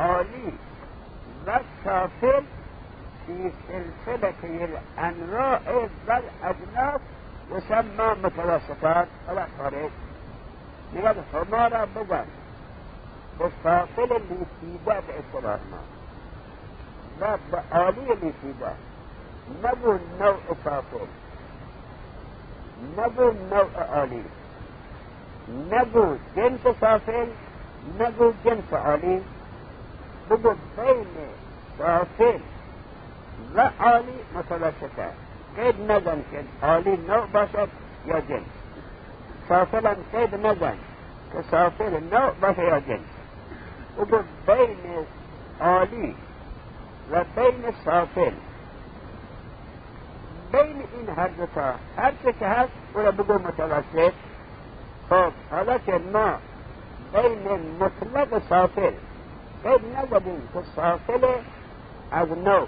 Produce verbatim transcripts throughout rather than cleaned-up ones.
عالی و سافل في سلسلة الأنواع والأجناس يسمى متوسطات الأخرين. لقد حمارة بذل بالسافل اللي سيدا بإصرارنا لا بعالي اللي سيدا نبو نوع سافل نبو نوع عالي نبو جنس سافل نبو جنس عالي بقوا بين سافل لا عالي متوسطة قيد نزن كد عالي نوع باشد يا جنس سافلا قيد نزن كسافل النوع باشد يا جنس بقوا بين عالي وبين سافل بين این هر دوتا هر چه که هست او را بگو متوسط. خب حالا که ما بین مطلق سافل قید نزدیم که سافل از نوع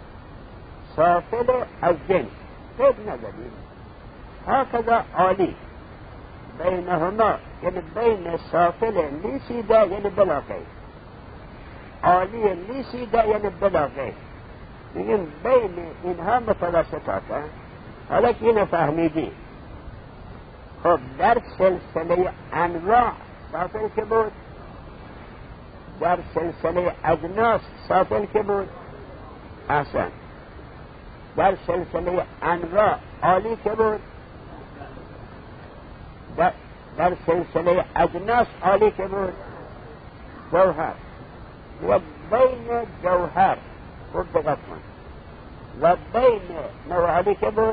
سافل از جنس قید نزدیم هكذا عالی بینهما یعنی بین سافل لیسیده یعنی بلا قید عالی لیسیده یعنی بلا قید میگیم بین اینها متوسطات. حالا که اینو فهمیدی خب در سلسله انواع سافل که بود در سلسله اجناس سافل که بود احسن در سلسله انواع عالی که بود در, در سلسله اجناس عالی که بود جوهر و بین جوهر خود دقت کن و بین نوع عالی که بود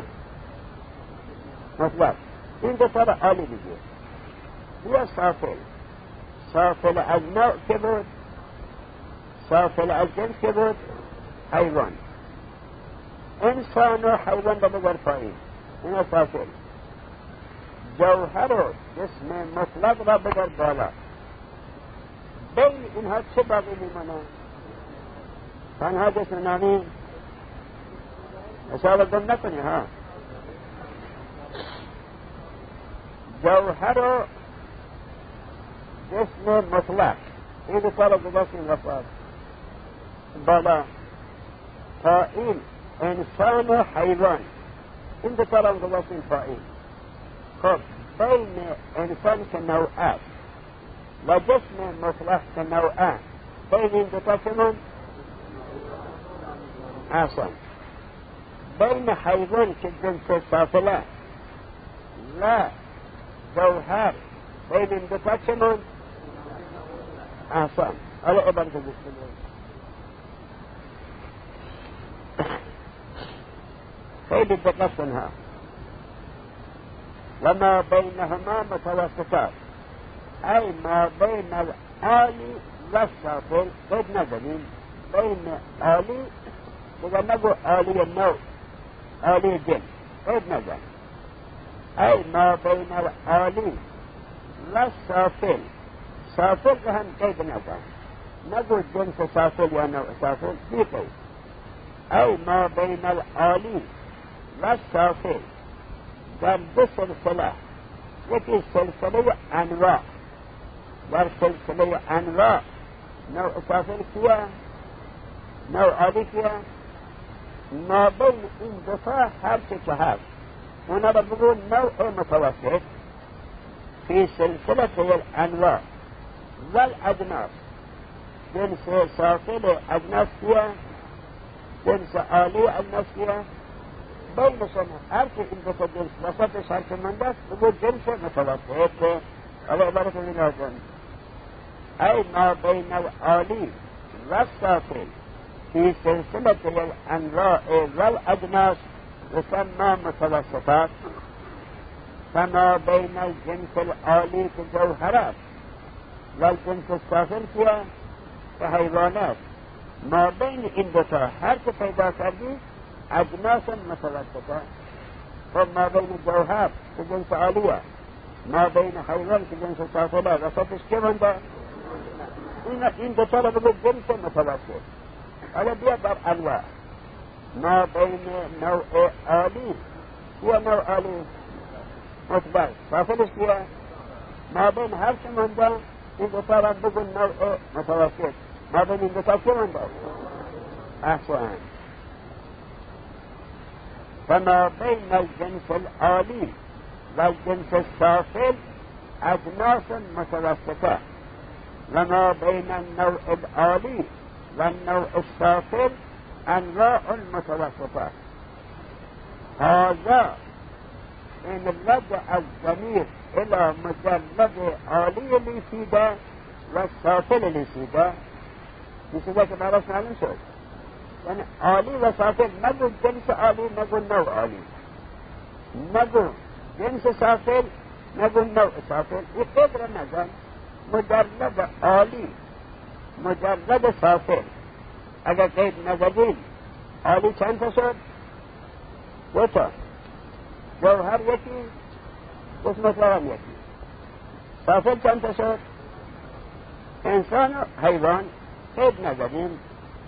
مطلق این دو تا عالی دیگه یا سافل سافل از نوع که بود سافل از جنس که بود حیوان انسان و حیوان را بگر پایین این سافل جوهر و جسم مطلق را بگر بالا بین اینها چه باقی میمانه تنها جسم نامی اشاره دم نکنی ها جوهر و جسم مطلق این دو سال گذاشتیم وفاد بالا تا این انسان و حیوان این دو سال گذاشتیم پایین. خب بین انسان که نوع است و جسم مطلق که نوع است بین این دو تا چمون احسن بین حیوان که جنس سافله و جوهر بین این دو تا چمون احسن. حالا عبارت گوش کنید خیلی دقت کنها وما بینهما متوسطات ای ما بین العالی و سافل قید نداریم بین عالی دیگر نگو عالی نوع عالی جنس قید نداریم ای ما بین العالی و سافل سافل که هم قید نداریم نگو جنس سافل یا نوع سافل بی قید ای ما بین العالی و سافل در دو سلسله یکی سلسله انواع در سلسله انواع نوع سافل کیا نوع عالی کیا ما بین این دوتا هر چه که هست اونا را بگو نوع متوسط فی سلسله الانواع والاجناس جنس سافل اجناس کیا جنس عالی اجناس کیا بینشون هر که این دوتا جنس وسطش هر که منده است بگو جنس متوسط. حالا عبارت این آزم ای ما بین العالی و سافل فی سلسله الانواع والاجناس يسمى متوسطات فما بين الجنس العالی که جوهرات والجنس السافل کیا که حیوانات ما بین این دوتا هر که پیدا کردی اجناس متوسطه. خب ما بین جوهر که جنس عالیه ما بین حیوان که جنس سافله وسطش که منده این این دوتا را بگو جنس متوسط. حالا بیا در انواع ما بین نوع عالی یا نوع عالی مطبق سافلش کیا ما بین هر که منده این دوتا را بگو نوع متوسط ما بین این دو تا چه من داریم؟ احسن. فما بین الجنس العالی و الجنس السافل اجناس متوسطه وما بین النوع العالی و النوع السافل انواع متوسطه. هذا ان رجع الضمير الى مجرد عالی لیسیده و سافل لیسیده. لیسیده که براش معلوم شد، یعنی عالی و سافل. نگو جنس عالی، نگو نوع عالی، نگو جنس سافل، نگو نوع سافل. این قدر نزن. مجرد عالی، مجرد سافل. اگر قید نزدیم عالی چند تا شد؟ دو تا. جوهر یکی، اسم مطلق یکی. سافل چند تا شد؟ انسان و حیوان. قید نزدیم.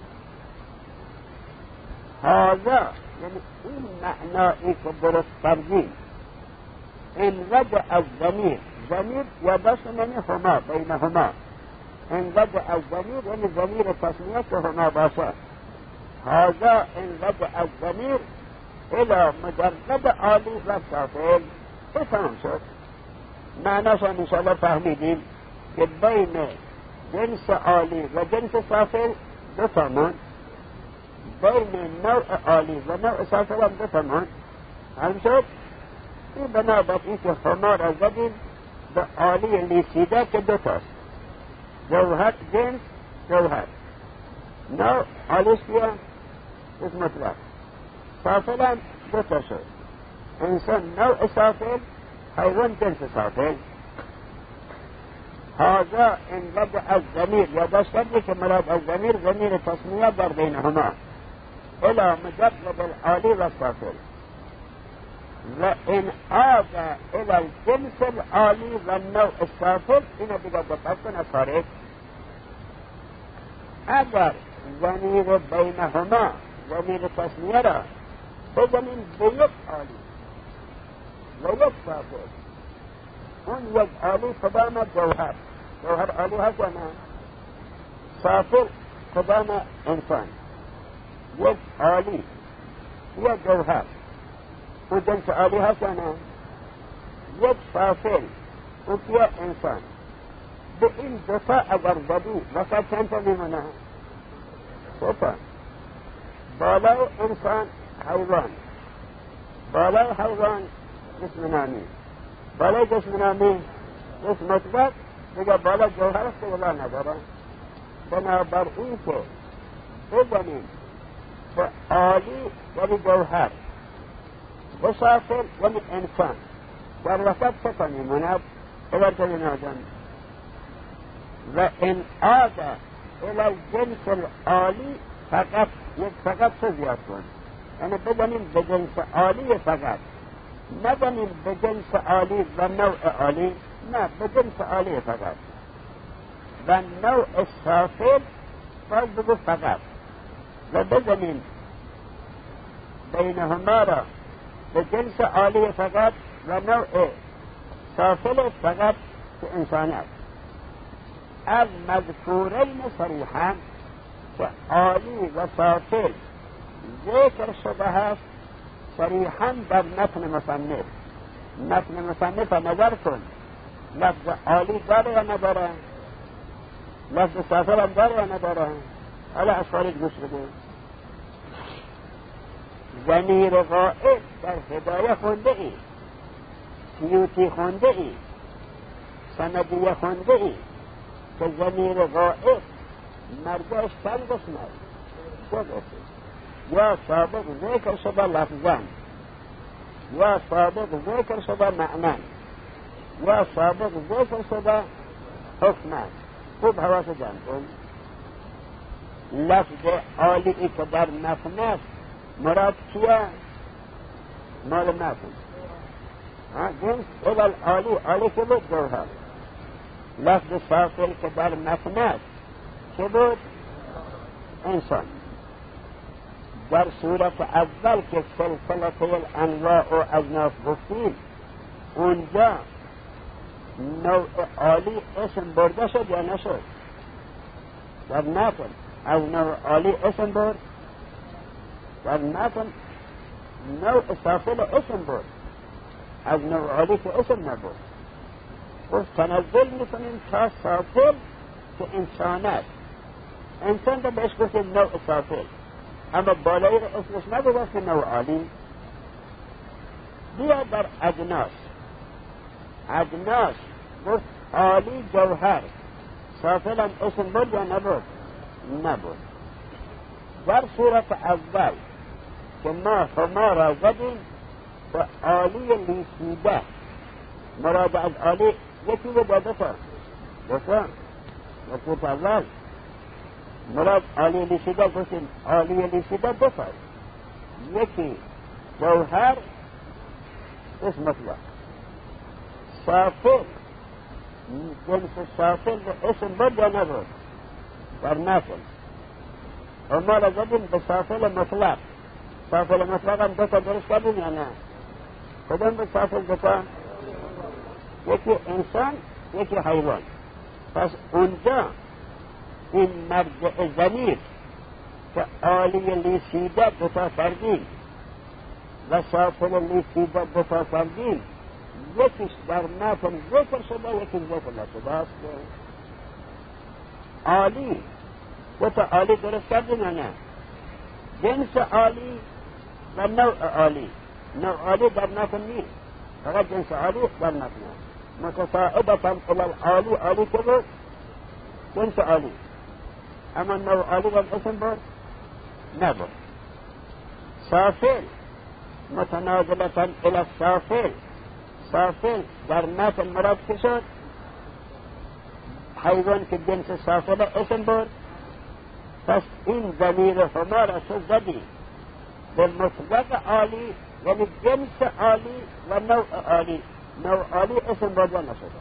هذا یعنی این معنایی که درست کردیم، این رجع الضمیر، ضمیر یا بس من هما، بینهما. این رجع الضمیر یعنی ضمیر تصمیه که هما باشد. هذا این رجع الضمیر الى مجرد عالی و سافل. بفهم شد. معناش هم انشاءالله فهمیدیم که بین جنس عالی و جنس سافل دو تامون، بین نوع عالی و نوع سافل هم دو تامون. هم شد. این بنابرای این که هما را زدیم به عالی لیسیده که دو تاست. جوهر جنس جوهر. نوع عالیش بیا اسم مطلق. سافل هم دو تا شد. انسان نوع سافل، حیوان جنس سافل. هذا ان رجع الضمیر یا داشتنی که مراد از ضمیر ضمیر تصمیه در بینهما الى مجرد العالی و سافل و ان عاد الى الجنس العالی و نوع السافل. اینو دیگر دقت کن از خارج. اگر ضمیر بینهما ضمیر تصمیه را بزنیم به یک عالی و یک سافل، اون یک عالی کدام؟ جوهر. جوهر عالی هست یا نه؟ سافل کدام؟ انسان. یک عالی یا جوهر او جنس عالی هست یا نه؟ یک سافل او یا انسان. به این دوتا اگر زدی وسط چند تا میمونه؟ دوتا. بالای انسان حیوان، بالای حیوان جسم نامی، بالای جسم نامی جسم مطلق. دیگه بالا جوهر است که ولا نداره. بنابراین که بزنیم به عالی یعنی جوهر، به سافل یعنی انسان، در وسط چه تا میموند؟ اگر که نازم و ان عاد الى الجنس العالی فقط، یک فقط چه زیاد کن، یعنی بزنیم به جنس عالی فقط، نزنیم به جنس عالی و نوع عالی، نه به جنس عالی فقط. و نوع سافل باز بگو فقط، و بزنیم بینهما را به جنس عالی فقط و نوع سافل فقط که انسان است. از مذکورین صریحا که عالی و سافل ذکر شده هست صریحا در متن مصنف. متن مصنف نظر کن، لفظ عالی داره یا نداره؟ لفظ سافل هم داره یا نداره؟ حالا از خارج گوش بده. ضمیر غائب در هدایه خونده ای، سیوطی خونده ای، سندیه خونده ای که ضمیر غائب مرجعش چند قسم است؟ دو قسم. یا سابق ذکر شده لفظاً، یا سابق ذکر شده معناً، یا سابق ذکر شده حکماً. خوب حواس جمع کن. لفظ عالی که در متن است مراد کیه؟ مال متن. جنس اول عالی، عالی که بود جوهر. لفظ سافل که در متن است که بود انسان. در صورت اول که سلسله الانواع و اجناس گفتیم، اونجا نوع عالی اسم برده شد یا نشد؟ در ناتن از نوع عالی اسم برد، در ناتن نوع سافل اسم برد، از نوع عالی که اسم نبود. و تنزل میکنیم تا سافل که انسان است. انسان رو بهش گفتیم نوع سافل، اما بالایی رو اسمش نبود که نوع عالی. بیا در اجناس، اجناس گفت عالی جوهر، سافل هم اسم بود یا نبود؟ نبود. در صورت اول که ما هما را زدیم به عالی لیسیده، مراد از عالی یکی رو داده تا بسا وقت اول مراد عالی لیسیده گفتیم عالی لیسیده دو تا، یکی جوهر اسم مطلق، سافل جنس سافل اسم بود یا نبود؟ در نفل هما را زدیم به سافل مطلق. سافل مطلق هم دو تا درست کردیم یا نه؟ کدام به سافل دو تا؟ یکی انسان یکی حیوان. پس اونجا این مرجع ضمیر که عالی لیسیده دو تا کردیم و سافل لیسیده دو تا کردیم، یکیش در نفل ذکر شده یکی ذکر نشده است. عالی دو تا عالی درست کردیم یا نه؟ جنس عالی و نوع عالی. نوع عالی در نفل نیست، فقط جنس عالی در نفل نیست. متصاعبتا الى العالی، عالی که بود جنس عالی، اما نوع عالی و اسم بود نبود. سافل متنازلتا الى السافل، سافل در نفل مراد که شد حیوان که جنس سافل اسم بود. پس این ضمیر هما را چه زدی به مطلق عالی، یعنی جنس عالی و نوع عالی. نوع عالی اسم بود و نشده.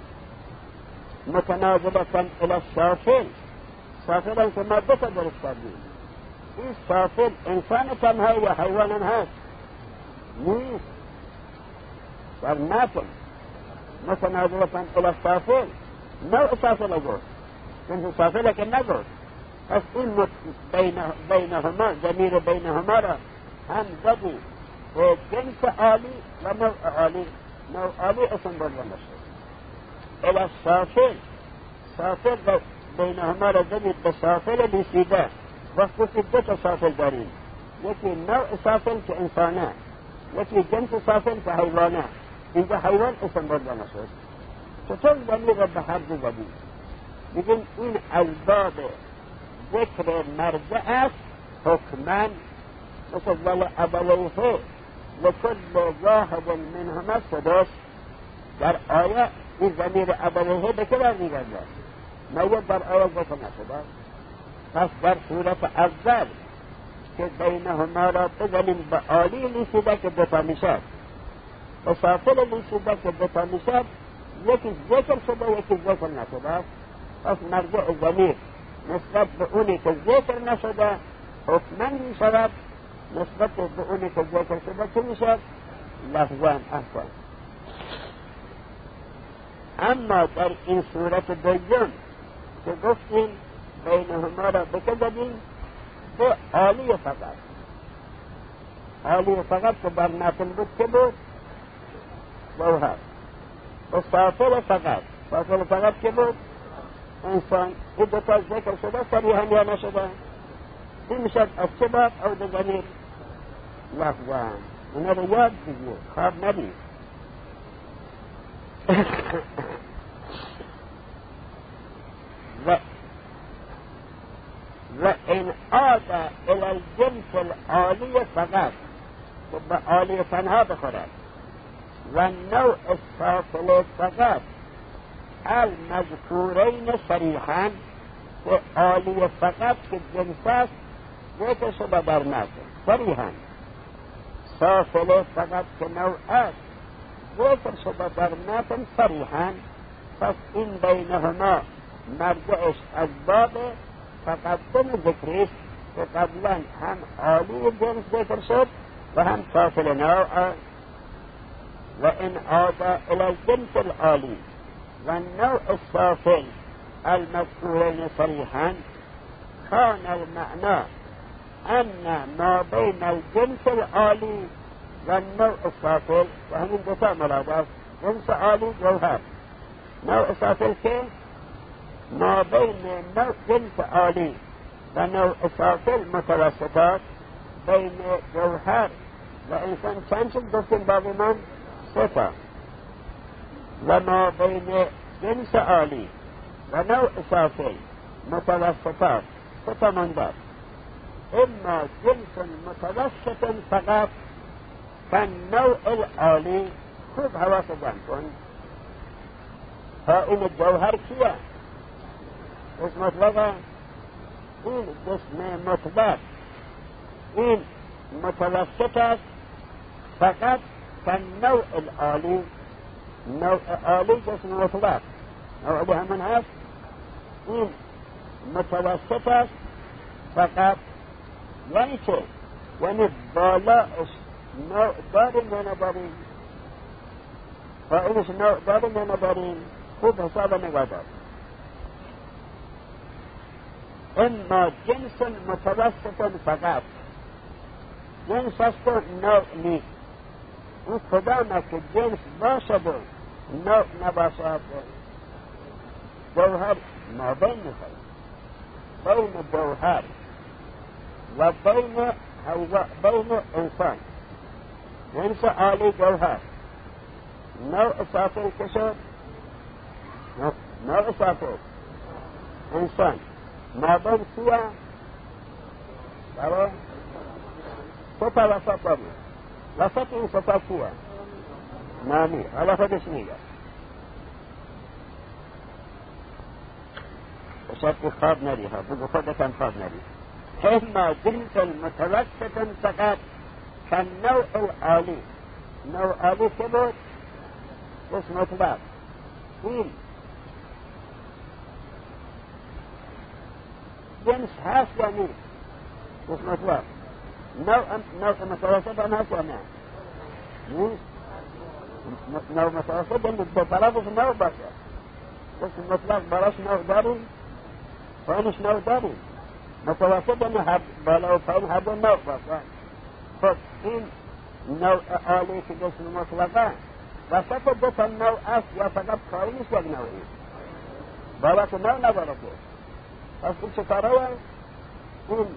متنازلتا الى السافل، سافل هم که ما دو تا درست کردیم. این سافل انسان تنها یا حیوان هم هست؟ نیست. در نفل متنازلتا الى السافل، نوع سافل گفت، جنس سافل که نگفت. پس این بینهما ضمیر بینهما را هم زدی به جنس عالی و نوع عالی. نوع عالی اسم بود و نشد. الى السافل، سافل بینهما را زدی به سافل لیسیده. وقتی که دو تا سافل داریم، یکی نوع سافل که انسانه، یکی جنس سافل که حیوانه. اینجا حیوان اسم بود و نشد. چطور ضمیر را به هر دو زدی؟ میگیم این از باب ذکر مرجع است حکماً، مثل ولی ابویه لکل واحد منهما سدس. در آیه این ضمیر ابویه به که برمیگرده؟ نوید در آیه ذکر نشده. پس در صورت اول که بینهما را بزنیم به عالی لیسیده که دوتا میشد و سافل لیسیده که دوتا میشد، یکی ذکر شده یکی ذکر نشده. پس مرجع ضمیر نسبت به اونی که ذکر نشده حکماً می شود، نسبت به اونی که ذکر شده چه می شود؟ لفظاً. احسن. اما در این صورت دوم که گفتیم بینهما را بکدیم به عالی فقط، عالی فقط که بر نفل بود که بود جوهر، و سافل فقط، سافل فقط که بود انسان. این دو تا ذکر شده صریحاً یا نشده؟ این میشد از چه باب؟ او دو ضمیر لفظاً. اینا رو یاد بگیر، خواب نبید. و و این عاد الى الجنس العالی فقط، که به عالی تنها بخورد، و نوع السافل فقط المذکورین صریحاً، که عالی فقط که جنس است ذکر شده در نفل صریحاً، سافل فقط که نوع است ذکر شده در نفل صریحاً. پس این بینهما مرجعش از باب تقدم ذکریست که قبلا هم عالی جنس ذکر شد و هم سافل نوع. و این عاد الى الجنس العالی و نوع السافل المذکورین صریحاً، كان المعنى أن ما بين الجنس العالي والنوع السافل، وهم دوتا مرادات، جنس عالي جوهر، نوع سافل كيف؟ ما بين نوع جنس عالي ونوع سافل متوسطات، بين جوهر وإنسان كانشد دوستين بابي من صفة، وما بين جنس عالي ونوع سافل متوسطات صفة من ذات. إما جنس متوسط فقط كالنوع العالي. خوب حواس جانكن، فإن الجوهر كيا اسم مطلقا، إن جسم مطلق إن متوسط فقط كالنوع العالي. النوع العالي جسم مطلق، نوع بها من هذا إن متوسط فقط، يعني چه؟ يعني بالا نوع داریم یا نداریم؟ فإنش نوع داریم یا نداریم؟ خوب حساب نگاه دار. اما جنس متوسط فقط، جنس است نوع نیست. اون کدام که جنس باشد نوع نباشد، جوهر ما بین میخواهیم، بین جوهر و بین بین انسان، جنس عالی جوهر، نوع سافل کشد، نوع سافل انسان، ما بین کیا برای صفا وسط داری، وسط این صفا کیا نامی، حالا خودش میگه بشرط خواب نری ها، بگو خودتان خواب نری. اما جنس متوسط فقط كالنوع العالي. نوع عالي كبير اسم مطلق، این جنس هاس یا نیست؟ اسم مطلق. نوع نوع متوسط هم هاس یا نه؟ نیست. نوع متوسط یعنی دو طرفش نوع باشه. اسم مطلق براش نوع داریم، پایینش نوع داریم. متوسط یعنی بالا و پایین هر دو نوع باشه. خب این نوع عالی که جسم مطلقه وسط دو تا نوع است یا فقط پایینش یک نوعی؟ بالا که نوع نداره که. پس این چطوره است؟ این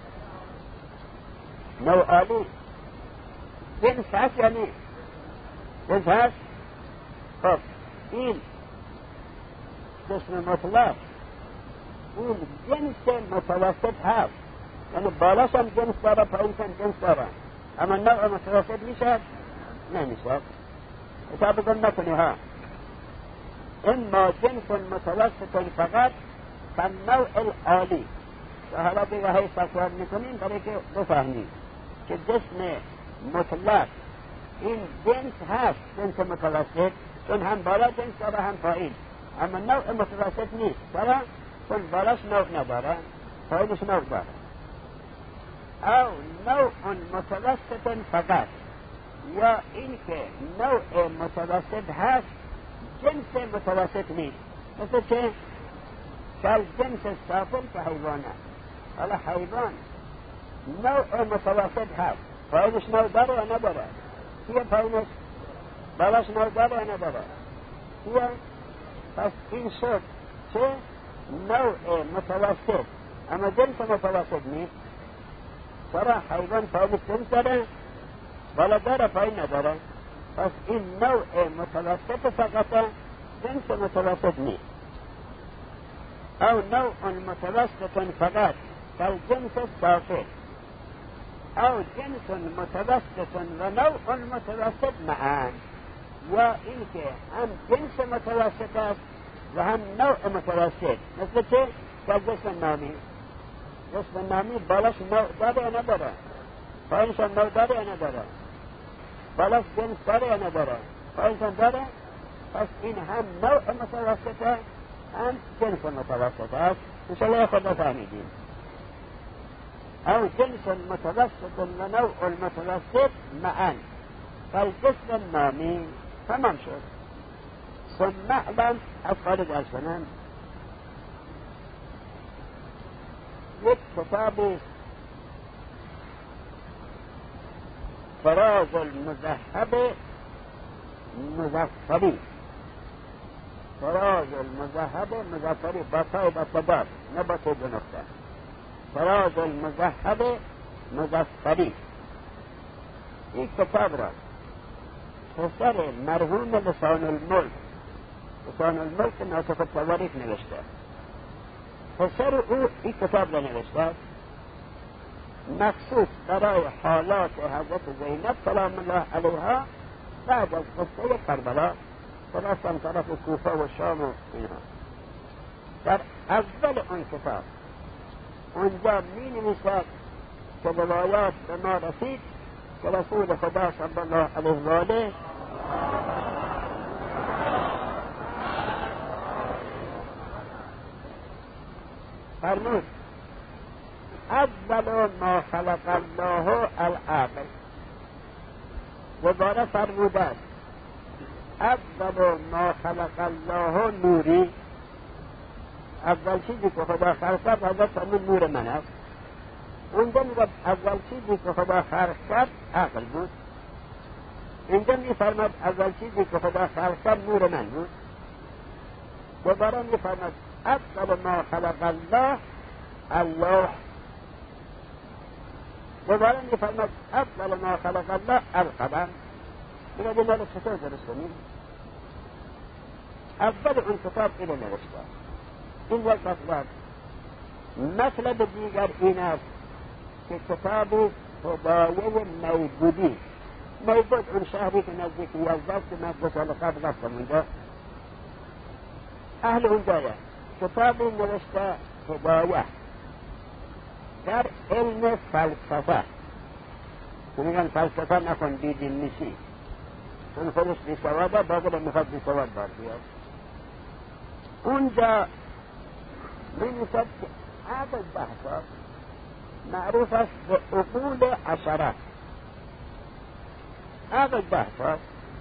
نوع عالی جنس هست یا نیست؟ جنس هست؟ خب این جسم مطلق این جنس متوسط هست، یعنی بالاش هم جنس داره، پایینش هم جنس داره، اما نوع متوسط میشد؟ نمیشد. حساب کن نکنی ها. اما جنس متوسط فقط كالنوع العالی. و حالا دیگه های تکرار میکنیم برای که بفهمیم که جسم مطلق این جنس هست، جنس متوسط، چون هم بالا جنس داره هم پایین، اما نوع متوسط نیست. چرا؟ چون بالاش نوع نداره، پایینش نوع داره. او نوع متوسط فقط، یا این که نوع متوسط هست جنس متوسط نیست. مثل که کل جنس سافل که حیوانه. حالا حیوان نوع متوسط هست، پایینش نوع داره یا نداره؟ کیه پایینش؟ بالاش نوع داره یا نداره؟ کیه؟ پس این شد که نوع متوسط اما جنس متوسط نیست. چرا؟ حیوان پایینش جنس داره، بالا داره، پایین نداره. پس این نوع متوسط فقط، جنس متوسط نیست. او نوع متوسط فقط كالجنس السافل، او جنس متوسط و نوع متوسط معا، یا این که هم جنس متوسط است و هم نوع متوسط. مثل که جسم نامی، جسم نامی بالاش نوع داره یا نداره؟ پایینش نوع داره یا نداره؟ بالاش جنس داره یا نداره؟ پایینش داره؟ پس این هم نوع متوسط است هم جنس متوسط است. انشاءالله خود بفهمیدیم. او جنس متوسط و نوع المتوسط معا فالجسم النامی. تمام شد. ثم اعلم افعال درسنان یک کتابی فراز المذهب مظفری، فراز المذهب مظفری با تا با صداد نه با تو نقطه، فراز المذهب مظفری. این کتاب را پسر مرحوم لسان الملک، لسان الملک ناطق التواریخ نوشته. پسر او این کتاب را نوشته مخصوص برای حالات حضرت زینب سلام الله علیها بعد از قصه کربلا که رفتن طرف کوفه و شام و اینها. در اول اون کتاب اونجا می نویسد که روایات به ما رسید که رسول خدا صلی الله علیه و آله فرمود اول ما خلق الله العقل. دوباره فرمودند اول ما خلق الله نوری، اول چیزی که خدا خلق کرد حضرت همون نور من است. اونجا میگه اول چیزی که خدا خلق کرد عقل بود، اینجا میفرماد اول چیزی که خدا خلق کرد نور من بود. دوباره میفرماد اول ما خلق الله الله. دوباره میفرماد اول ما خلق الله القلم. میگه دیگه مال چطور درست کنیم؟ اول اون کتاب اینو نوشته. این یک مطلب. مطلب دیگر این است که کتاب خدایه موجودی، موجود اون شهری که نزدیک یزد که من دو سال قبل رفتم اونجا، اهل اونجایه. کتابی نوشته خدایه در علم فلسفه، که میگن فلسفه نکن بیدین میشی، چون خودش بیسواده باقی رو میخواد بیسواد بار بیاد. اونجا می‌نویسد که عقل بحثا معروف است به عقول عشره. عقل بحثا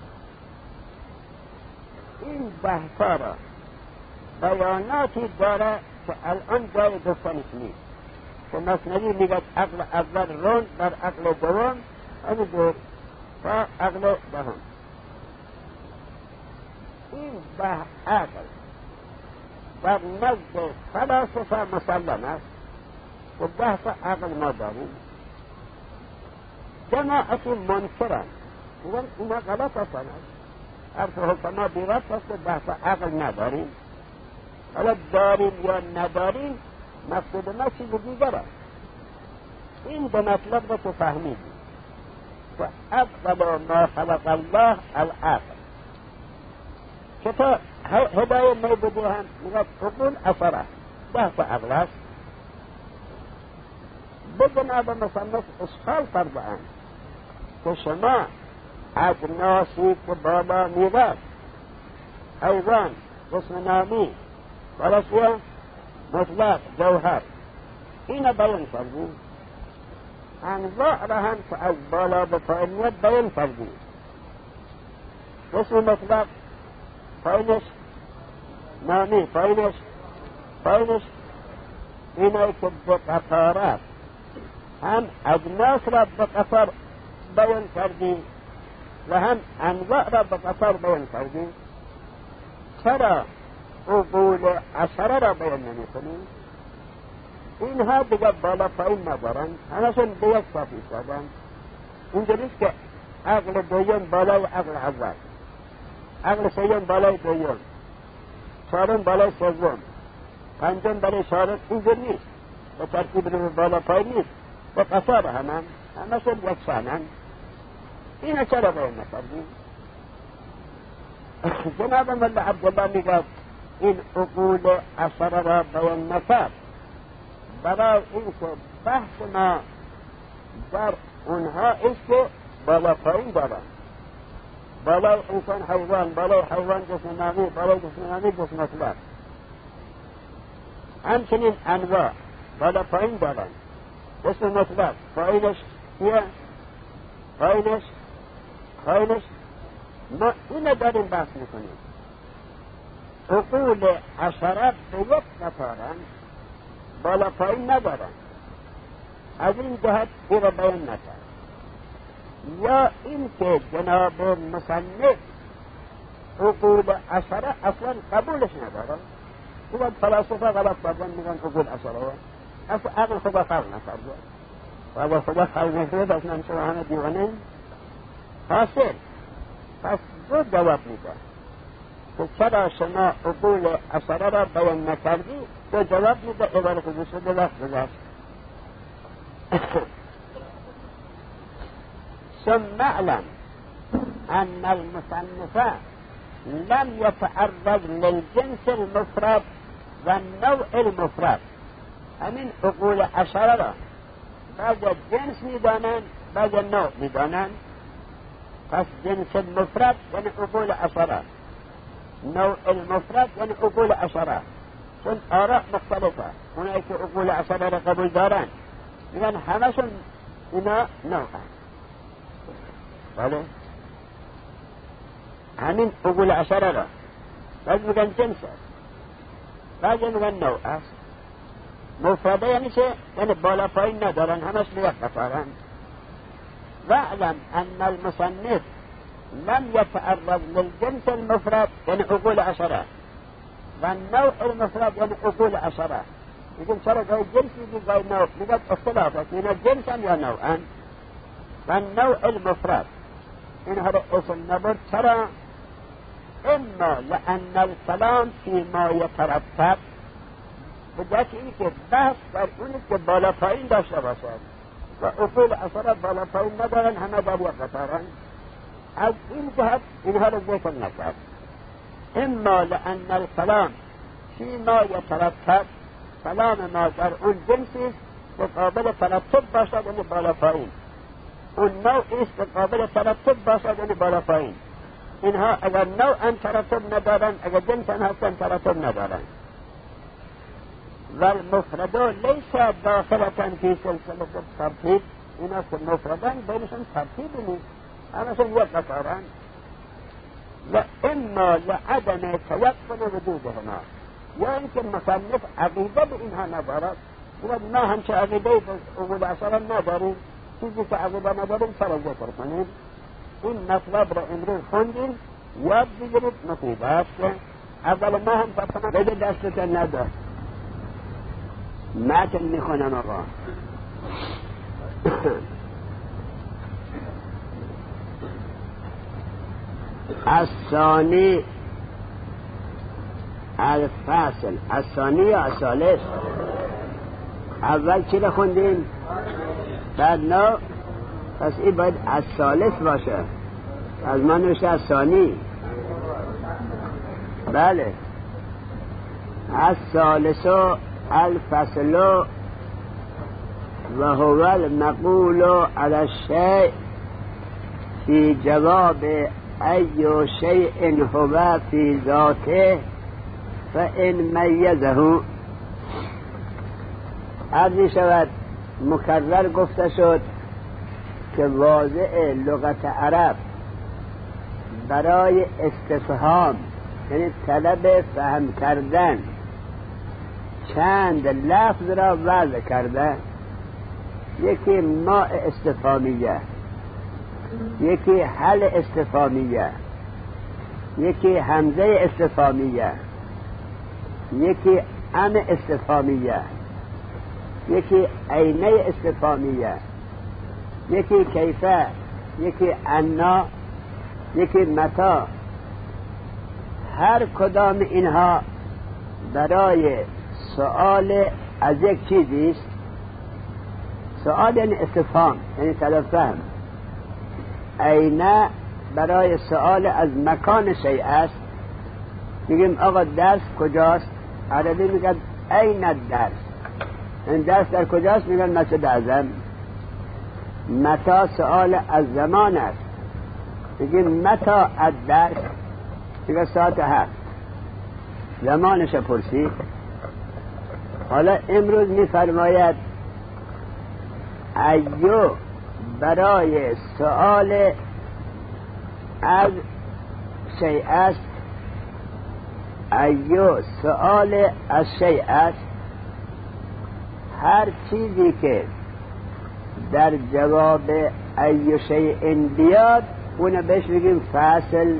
این بحثا را بیاناتی داره که الان جای گفتنش نیست، که مثنوی میگه عقل اول رون در عقل دوم همینطور تا عقل دهم. این به عقل در نزد فلاسفه مسلم است و بحث عقل ما داریم. جماعتی منکرن میگن اینا غلط هستند، حرف حکما بیرد است که بحث عقل نداریم. حالا داریم یا نداریم مقصود ما چیز دیگر است. این دو مطلب رو تو فهمیدیم و اول ما خلق الله العقل. که تا هدای موجودی هم میگه عقول اثره بحث عقل است. بگنا به مصنف اشکال کرده‌اند که شما اجناسی که بالا میرد، حیوان، جسم نامی، ورسیه مطلق، جوهر، این بیان کردیم. انواع را هم که از بالا به پایین میاد بیان کردیم. جسم مطلق پایینش نامی، پایینش پایینش اینایی که به قطارت هم اجناس را به قطار بیان کردیم و هم انواع را به قطار بیان کردیم. چرا عقول عشره را بیان نمی کنیم؟ اینها دیگر بالا پایین ندارن، همشون به یک صافی شدن. اینجا نیست که عقل دویم بالای عقل اول، عقل سوم بالای دویم، چهارم بالای سوم، پنجم بالای چهارم. اینجا نیست، به ترتیب رو بالا پایین نیست، به قطار همان همشون یکسانن. این چرا بیان نکردیم؟ جناب ملا عبدالله میگه این عقول عشره را بیان نکرد برای اینکه بحث ما در اونها است که بالا پایین دارن. بالای انسان حیوان، بالای حیوان جسم نامی، بالای جسم نامی جسم مطلق. همچنین انواع بالا پایین دارن. جسم مطلق پایینش کیه؟ پایینش پایینش ما اینه داریم بحث میکنیم. عقول عشره به یک قطارن بالا پایین ندارن. از این جهت او را بیان نکرد. یا این که جناب مصنف عقول عشره اصلا قبولش ندارن. او فلاسفه غلط بردن میگن عقول عشره اصلا عقل خدا خلق نکرده و اگر خدا خلق نکرده اصلا هم شما همه دیوانه حاصل. پس دو جواب میده که چرا شما عقول عشره را بیان نکردی. دو جواب میده عبارت گوش شده وقت گذاشت. ثم اعلم ان المصنف لم يتعرض للجنس المفرد والنوع المفرد. همین عقول عشره را بعض جنس میدانند بعض نوع میدانند. پس جنس المفرد یعنی عقول عشره، نوع المفرد یعنی عقول عشره. چون آراء مختلفه. اونایی که عقول عشره را قبول دارن میگن همشون اینا نوع هست. بله همین عقول عشره را بعض میگن جنس است، بعض میگن نوع است. مفرده یعنی چه؟ یعنی بالا پایین ندارن، همش لیاق قطارن. واعلم ان المصنف لم يتعرض للجنس المفرد یعنی عقول عشره و النوع المفرد یعنی عقول عشره. میگن چرا گاهی جنس میگن گاهی نوع؟ میگن اختلاف است، اینا جنس هم یا نوعا. و النوع المفرد اینها را اسم نبرد. چرا؟ اما لان الكلام فيما يترتب، بجاست اینی که بحث بر اونی که بالا پایین داشته باشد و عقول عشره بالا پایین ندارن، همه در یک قطارن. از این جهت اینها را ذکر نکرد. اما لان الكلام فيما يترتب، کلام ما در اون جنسی است که قابل ترتب باشد یعنی بالا پایین. اون نوعی است که قابل ترتب باشد یعنی بالا پایین. اینها اگر نوعا ترتب ندارن، اگر جنسا هستن ترتب ندارن. والمفردو لیس داخلتن فی سلسله ترتیب. اینا که مفردن بینشون ترتیب نیست، همشون یک قطارن. و اما لعدم توقن وجودهما، یا اینکه مصنف عقیده به اینها ندارد. ما همچه عقیده به عقول عشره نداریم، چیزی که عقیده نداریم سر ذکر کنیم. این مطلب را امروز خوندیم، یاد بگیرید مفید است. اول ما هم فتنه بده دستت ندار. متن میخونم آقا. الثانی الفصل. الثانی یا الثالث؟ اول چی را خوندیم؟ بعد نو. پس این باید الثالث باشه. از ما نوشته الثانی. بله. الثالث الفصل و هو المقول على الشيء في جواب أي شيء هو في ذاته فإن ميزه. عرضی شود مکرر گفته شد که واضع لغت عرب برای استفهام یعنی طلب فهم کردن چند لفظ را وضع کرده. یکی ماء استفهامیه، یکی حل استفهامیه، یکی همزه استفهامیه، یکی ام استفهامیه، یکی عینه استفهامیه، یکی کیفه، یکی انا، یکی متا. هر کدام اینها برای سؤال از یک چیزی است. سؤال یعنی استفهام یعنی طلب فهم. عینه برای سؤال از مکان شیء است. میگیم آقا درس کجاست؟ عربی میگن این الدرس. این درس در کجاست؟ میگن مسجد اعظم. متا سؤال از زمان است. میگیم متا الدرس، میگن ساعت هفت. زمانش پرسید. حالا امروز میفرماید ایو برای سؤال از شیء است. ایو سؤال از شیء است. هر چیزی که در جواب ای شیء بیاد اون بهش میگیم فاصل.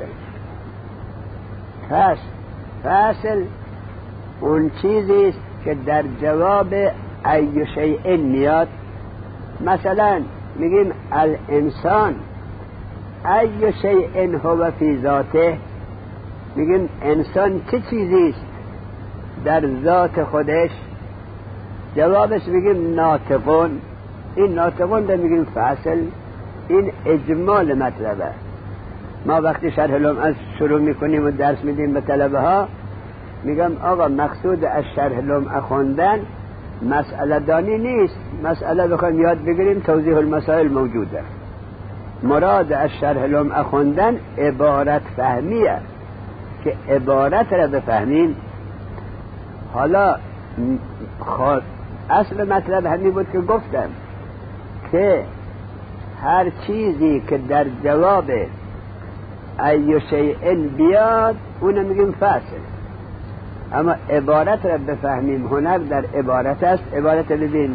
فاصل فاصل اون چیزی است که در جواب ای شیء میاد. مثلا میگیم الانسان ای شیء هو فی ذاته، میگیم انسان چه چیزی است در ذات خودش؟ جوابش میگیم ناطقون. این ناطقون ده میگیم فاصل. این اجمال مطلبه. ما وقتی شرح لمعه شروع میکنیم و درس میدیم به طلبه ها میگم آقا مقصود از شرح لمعه خوندن مسئله دانی نیست. مسئله بخوایم یاد بگیریم توضیح المسائل موجوده. مراد از شرح لمعه خوندن عبارت فهمیه که عبارت را بفهمیم. حالا خود اصل مطلب همین بود که گفتم که هر چیزی که در جواب ای شیء بیاد اون میگیم فاصل. اما عبارت را بفهمیم هنر در عبارت است. عبارت ببین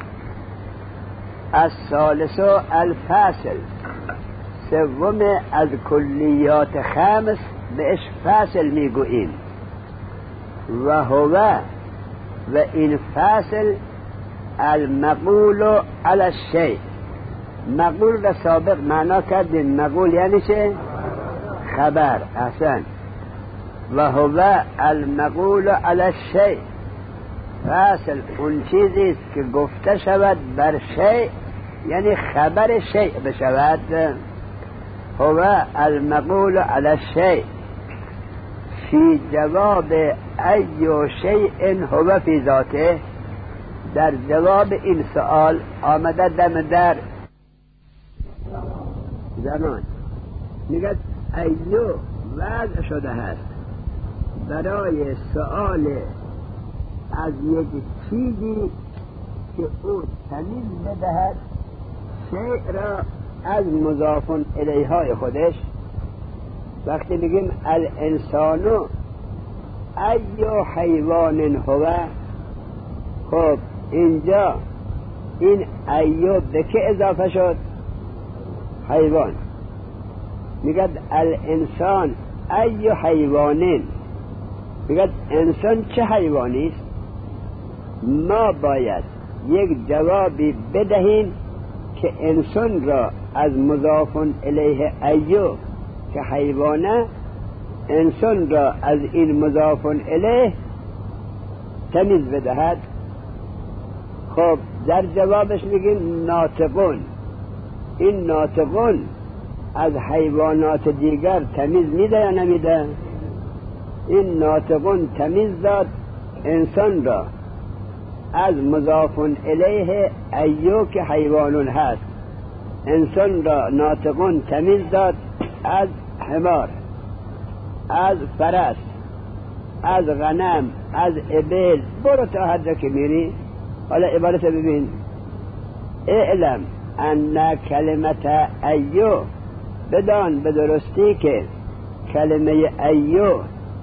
الثالث الفاصل، سوم از کلیات خمس بهش فاصل میگوییم. و هو و این فاصل المقول علی الشیء. مقول را سابق معنا کردیم. مقول یعنی چه؟ خبر. احسن. و هو المقول علی الشیء، فاصل اون چیزی است که گفته شود بر شیء، یعنی خبر شیء بشود. هو المقول علی الشیء فی جواب ای شیء هو فی ذاته. در جواب این سؤال آمده دم در زمان میگه ایو وضع شده هست برای سؤال از یک چیزی که او تمیز بدهد شیء را از مضاف الیهای خودش. وقتی میگیم الانسانو ایو حیوان هو، خب اینجا این ایو به که اضافه شد؟ حیوان. میگد الانسان ایو حیوانین، میگد انسان چه حیوانی است؟ ما باید یک جوابی بدهیم که انسان را از مضاف الیه ایو که حیوانه، انسان را از این مضاف الیه تمیز بدهد. خب در جوابش میگیم ناطقون. این ناطقون از حیوانات دیگر تمیز میده یا نمیده؟ این ناطقون تمیز داد انسان را از مضاف الیه ایو که حیوانون هست. انسان را ناطقون تمیز داد از حمار، از فرس، از غنم، از ابل. برو تا حد که میری. حالا عبارت ببین. اعلم ان کلمت ایو، بدان به درستی که کلمه ایو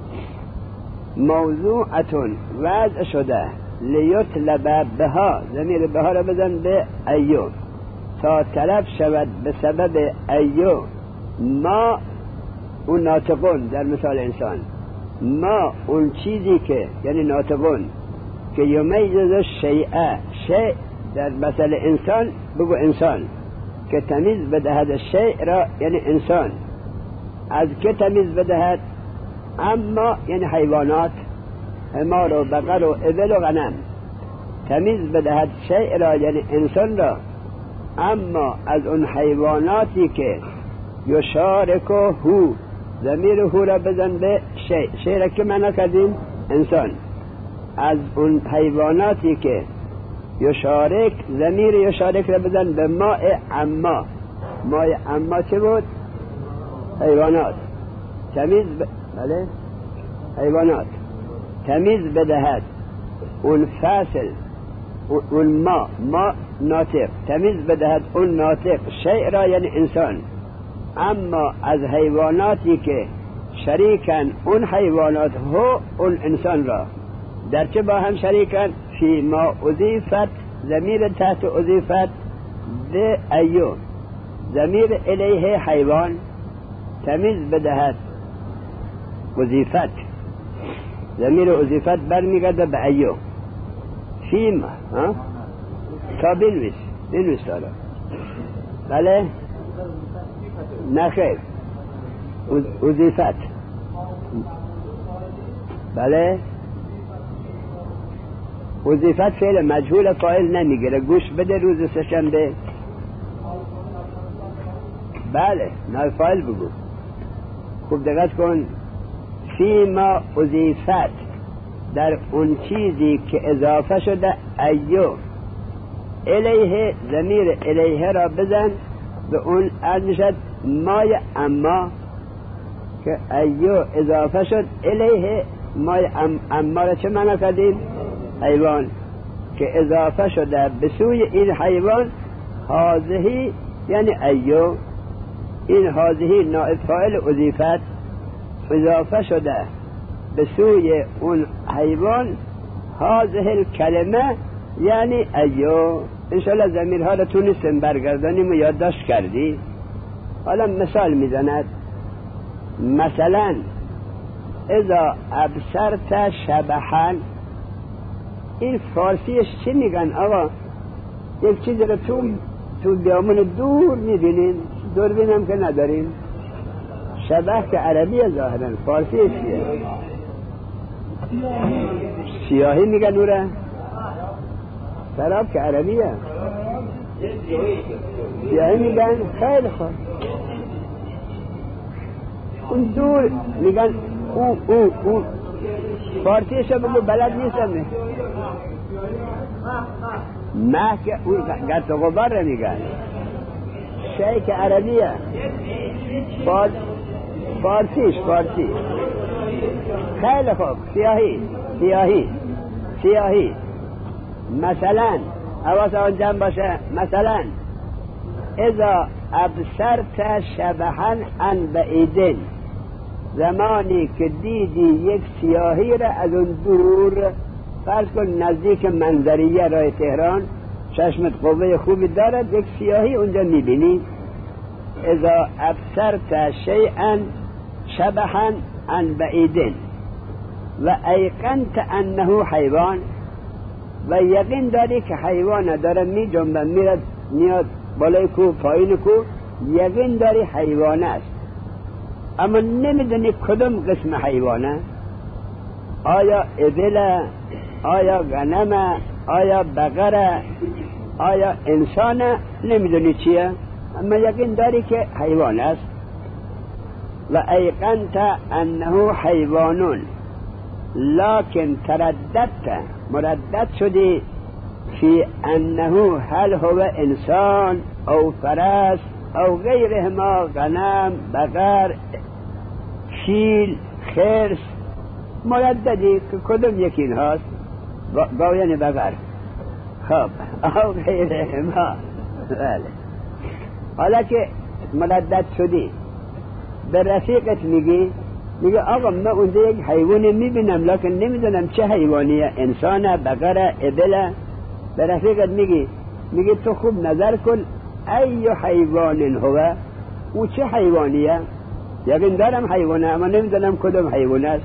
موضوعتون وضع شده لیطلب بها، ضمیر بها را بزن به ایو، تا طلب شود به سبب ایو ما اون ناطقون. در مثال انسان ما اون چیزی که یعنی ناطقون که یمیز شیئه، شیء در مثل انسان بگو انسان که تمیز بدهد شیء را یعنی انسان. از که تمیز بدهد؟ اما یعنی حیوانات، حمار و بقر و ابل و غنم. تمیز بدهد شیء را یعنی انسان را، اما از اون حیواناتی که یشارکو هو، ضمیر هو را بزن به شیء. شیء را که معنا کردیم انسان. از اون حیواناتی که یشارک، ضمیر یشارک را بزن به ماء اما. ماء اما چه بود؟ حیوانات. تمیز ب... بله حیوانات تمیز بدهد اون فاصل اون ما ما ناطق، تمیز بدهد اون ناطق شیء را یعنی انسان، اما از حیواناتی که شریکن اون حیوانات هو اون انسان را. در چه با هم شریکن؟ فیما اضیفت ضمیر تحت اضیفت به ایو ضمیر الیه حیوان تمیز بدهد اضیفت ضمیر اضیفت برمیگرده به ایو فیما ها تا بنویس بنویس دارم بله نخیر اضیفت بله اضیفت فعل مجهول فاعل نمیگیره گوش بده روز سه‌شنبه بله نای فاعل بگو خوب دقت کن فیما اضیفت در اون چیزی که اضافه شده ایو الیه ضمیر الیه را بزن به اون عرض میشد مای اما که ایو اضافه شد الیه مای ام اما را چه معنی کردیم حیوان که اضافه شده به سوی این حیوان هازهی یعنی ایو این هازهی نائب فاعل اضیفت اضافه شده به سوی اون حیوان هازه کلمه یعنی ایو انشاءالله ضمیرها را تونستیم برگردانیم و یادداشت کردی. حالا مثال میزند مثلا اذا ابصرت شبحا این فارسیش چی میگن آقا یک چیزی رو تو تو بیامون دور میبینین دور بینم که ندارین شبح که عربیه ظاهرا فارسیش چیه سیاهی میگن اوره سراب که عربیه سیاهی میگن خیلی خوب اون دور میگن او او او فارسیشو بگو بلد نیستم نه که اون گرد و غبار رو میگن شیء که عربیه فارس فارسیش فارسی خیلی خوب سیاهی سیاهی سیاهی مثلا حواس آن جمع باشه مثلا اذا ابصرت شبحا عن بعیدن زمانی که دیدی یک سیاهی را از اون دور فرض کن نزدیک منظریه راه تهران چشمت قوه خوبی دارد یک سیاهی اونجا میبینی اذا ابصرت شیئا شبحا عن بعیدن و ایقنت انه حیوان و یقین داری که حیوان داره می جنبه میرد میاد بالای کو پایین کو یقین داری حیوان است اما نمیدونی کدوم قسم حیوانه آیا ابل آیا غنم آیا بقره آیا انسان نمیدونی چیه اما یقین داری که حیوان است و ایقنت انه حیوانون لكن ترددت مردد شدی فی انه هل هو انسان او فرس او غیرهما غنم بقر فیل خرس مرددی که کدوم یکی این هاست گاو یعنی بقر خب او غیرهما بله حالا که مردد شدی به رفیقت میگی میگه آقا من اونجا یک حیوانی میبینم لکن نمیدونم چه حیوانیه انسانه بقره ابله به رفیقت میگی میگه تو خوب نظر کن ای حیوان هو او چه حیوانیه یقین دارم حیوانه اما نمیدونم کدوم حیوان است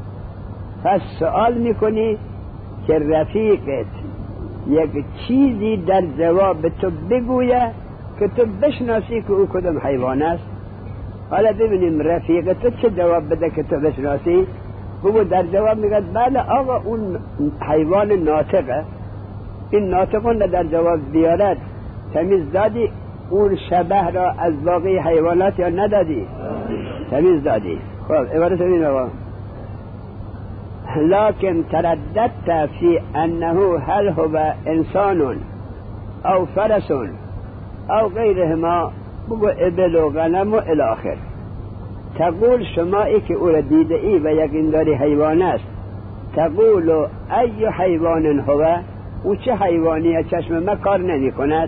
پس سوال میکنی که رفیقت یک چیزی در جواب تو بگویه که تو بشناسی که او کدوم حیوان است حالا ببینیم رفیق تو چه جواب بده که تو بشناسی بگو در جواب میگه بله آقا اون حیوان ناطقه این ناطقون در جواب بیارد تمیز دادی اون شبه را از باقی حیوانات یا ندادی تمیز دادی خب عبارت این آقا لكن ترددت في انه هل هو انسان او فرس او غیرهما بگو ابل و غنم و الاخر تقول شمایی که او را دیده ای و یقین داری حیوان است تقول ای حیوان هو او چه حیوانیه چشم ما کار نمی کند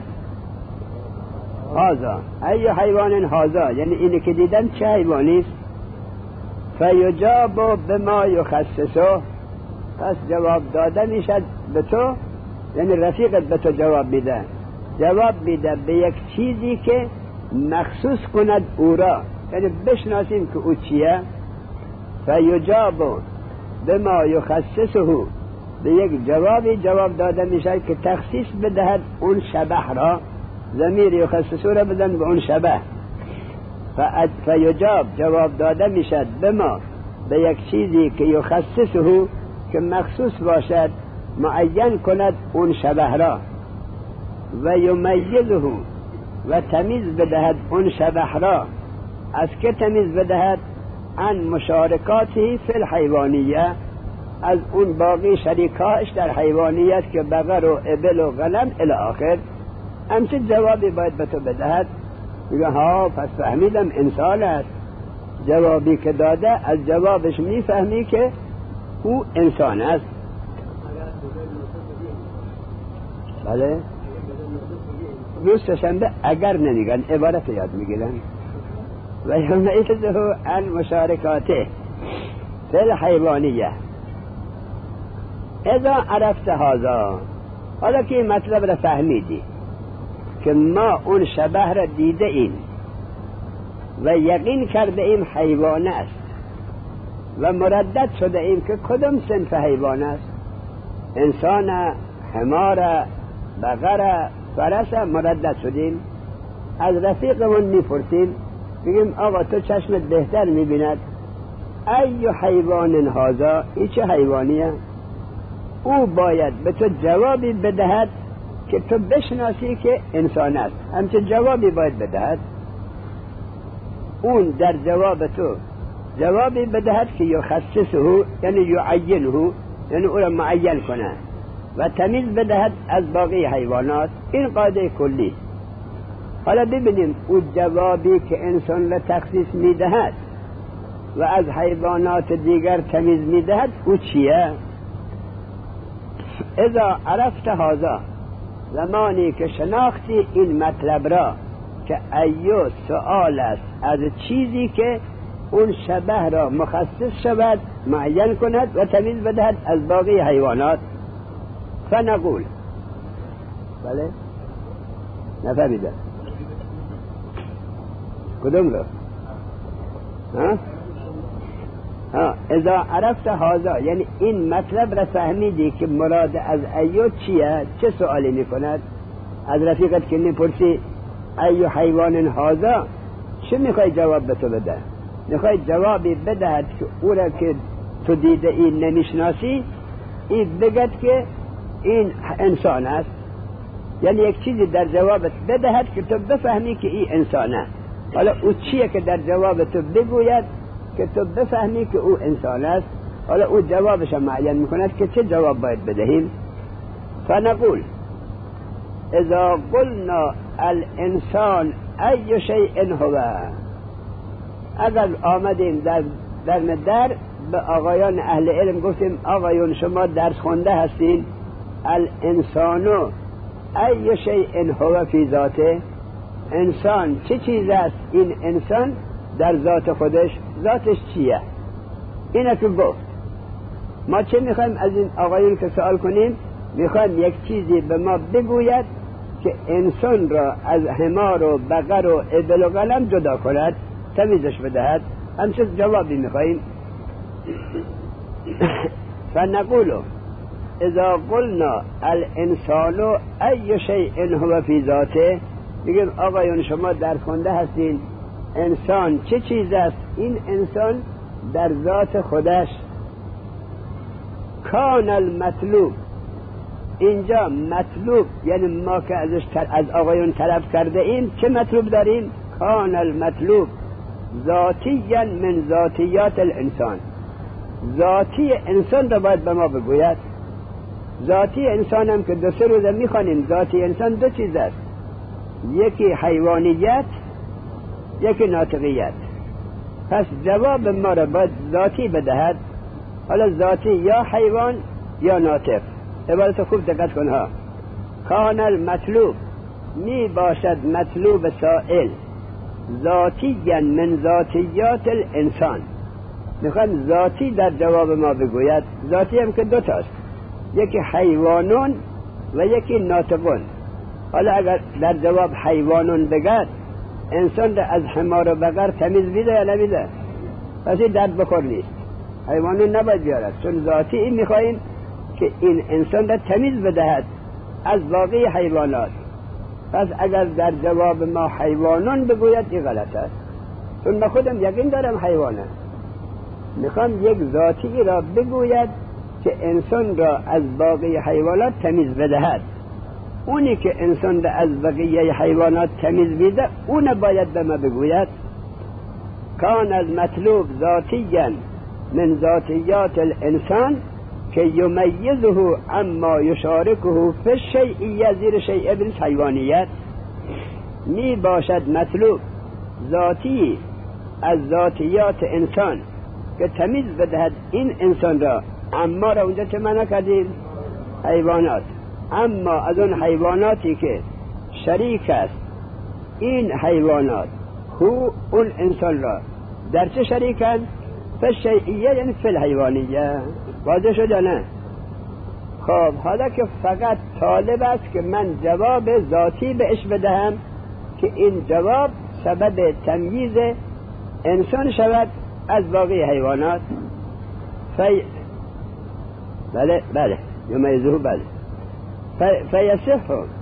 هازا ای حیوان هازا یعنی اینی که دیدن چه حیوانی است فیجاب بما یخصصه پس جواب داده میشد به تو، یعنی رفیقت به تو جواب میده، جواب میده به یک چیزی که مخصوص کند او را، یعنی بشناسیم که او چیه. فیجاب بما یخصصه، به یک جوابی جواب داده میشه که تخصیص بدهد اون شبه را، ضمیر یخصصه را بدن به اون شبه. فیجاب جواب داده میشد بما، به یک چیزی که یخصصه، که مخصوص باشد، معین کند اون شبه را. و یمیزه، و تمیز بدهد اون شبه را. از که تمیز بدهد؟ عن مشارکاتی فی الحیوانیه، از اون باقی شریکاش در حیوانیت که بقر و ابل و غنم الی آخر. همچه جوابی باید به تو بدهد. میگه ها پس فهمیدم انسان است. جوابی که داده از جوابش میفهمی که او انسان است. بله روز سشنبه اگر نمیگن عبارت یاد میگیرن. و یمیزه عن مشارکاته فی الحیوانیه اذا عرفت هذا. حالا که این مطلب را فهمیدی که ما اون شبه را دیده ایم و یقین کرده ایم حیوان است و مردد شده ایم که کدام صنف حیوان است، انسان، حمار، بقر، فرس، مردد شدیم. از رفیقمون میپرسیم، بگیم آقا تو چشمت بهتر میبیند، ای حیوان هذا، این چه حیوانیه؟ او باید به تو جوابی بدهد که تو بشناسی که انسان است. همچه جوابی باید بدهد. اون در جواب تو جوابی بدهد که یخصصه، یعنی یعینه، یعنی او را معین کنه، و تمیز بدهد از باقی حیوانات. این قاعده کلی. حالا ببینیم او جوابی که انسان را تخصیص میدهد و از حیوانات دیگر تمیز میدهد او چیه؟ اذا عرفت هذا، زمانی که شناختی این مطلب را که ایو سؤال است از چیزی که اون شبه را مخصص شود، معین کند و تمیز بدهد از باقی حیوانات. فنقول، بله نفهمیدم کدوم رو؟ ها؟ ها اذا عرفت هذا، یعنی این مطلب را فهمیدی که مراد از ایو چیه، چه سوالی میکند. از رفیقت که میپرسی ایو حیوان هذا، چه میخوای جواب به تو بده؟ میخوای جوابی بدهد که او را که تو دیده این نمیشناسی، این بگد که این انسان است، یعنی یک چیزی در جوابت بدهد که تو بفهمی که این انسانه. حالا او چیه که در جواب تو بگوید که تو بفهمی که او انسان است؟ حالا او جوابش معین میکند که چه جواب باید بدهیم. فنقول اذا قلنا الانسان ای شیء هو، اگر آمدیم در در در به آقایان اهل علم گفتیم آقایون شما درس خونده هستین، الانسانو ای شیء هو فی ذاته، انسان چه چیز است؟ این انسان در ذات خودش، ذاتش چیه؟ اینه که گفت. ما چه میخوایم از این آقایون که سوال کنیم؟ میخوایم یک چیزی به ما بگوید که انسان را از حمار و بقر و ابل و غنم جدا کند، تمیزش بدهد. همچه جوابی میخوایم. فنقولو اذا قلنا الانسان ای شیء هو فی ذاته، میگیم آقایون شما درس خونده هستین، انسان چه چیز است؟ این انسان در ذات خودش. کان المطلوب، اینجا مطلوب یعنی ما که ازش از آقایون طلب کرده ایم، چه مطلوب داریم؟ کان المطلوب ذاتیا من ذاتیات الانسان، ذاتی انسان را باید به ما بگوید. ذاتی انسان هم که دو سه روزه میخوانیم، ذاتی انسان دو چیز است، یکی حیوانیت، یکی ناطقیت. پس جواب ما را باید ذاتی بدهد. حالا ذاتی یا حیوان یا ناطق. عبارت خوب دقت کن ها. کان المطلوب، می باشد مطلوب سائل، ذاتیا من ذاتیات الانسان. میخوام ذاتی در جواب ما بگوید. ذاتی هم که دو تاست، یکی حیوانون و یکی ناطقون. حالا اگر در جواب حیوانون بگد انسان را از حمار و بقر تمیز بیده یا نبیده؟ پس این درد بخور نیست، حیوانون نباید بیارد، چون ذاتی این میخواهیم که این انسان را تمیز بدهد از باقی حیوانات. پس اگر در جواب ما حیوانون بگوید این غلط است، چون من خودم یقین دارم حیوانه. میخوام یک ذاتی را بگوید که انسان را از باقی حیوانات تمیز بدهد. اونی که انسان را از بقیه حیوانات تمیز بیده اون باید به ما بگوید. کان از مطلوب ذاتیا من ذاتیات الانسان که یمیزه اما یشارکه فی الشیء زیر شیء بالحیوانیت. می باشد مطلوب ذاتی از ذاتیات انسان که تمیز بدهد این انسان را، اما را اونجا چه معنی کردیم؟ حیوانات. اما از اون حیواناتی که شریک است این حیوانات هو اون انسان را در چه شریکند؟ فالشیئیه یعنی فی الحیوانیه. واضح شد یا نه؟ خب حالا که فقط طالب است که من جواب ذاتی بهش بدهم که این جواب سبب تمییز انسان شود از باقی حیوانات. فی بله بله یمیزه بله فیصح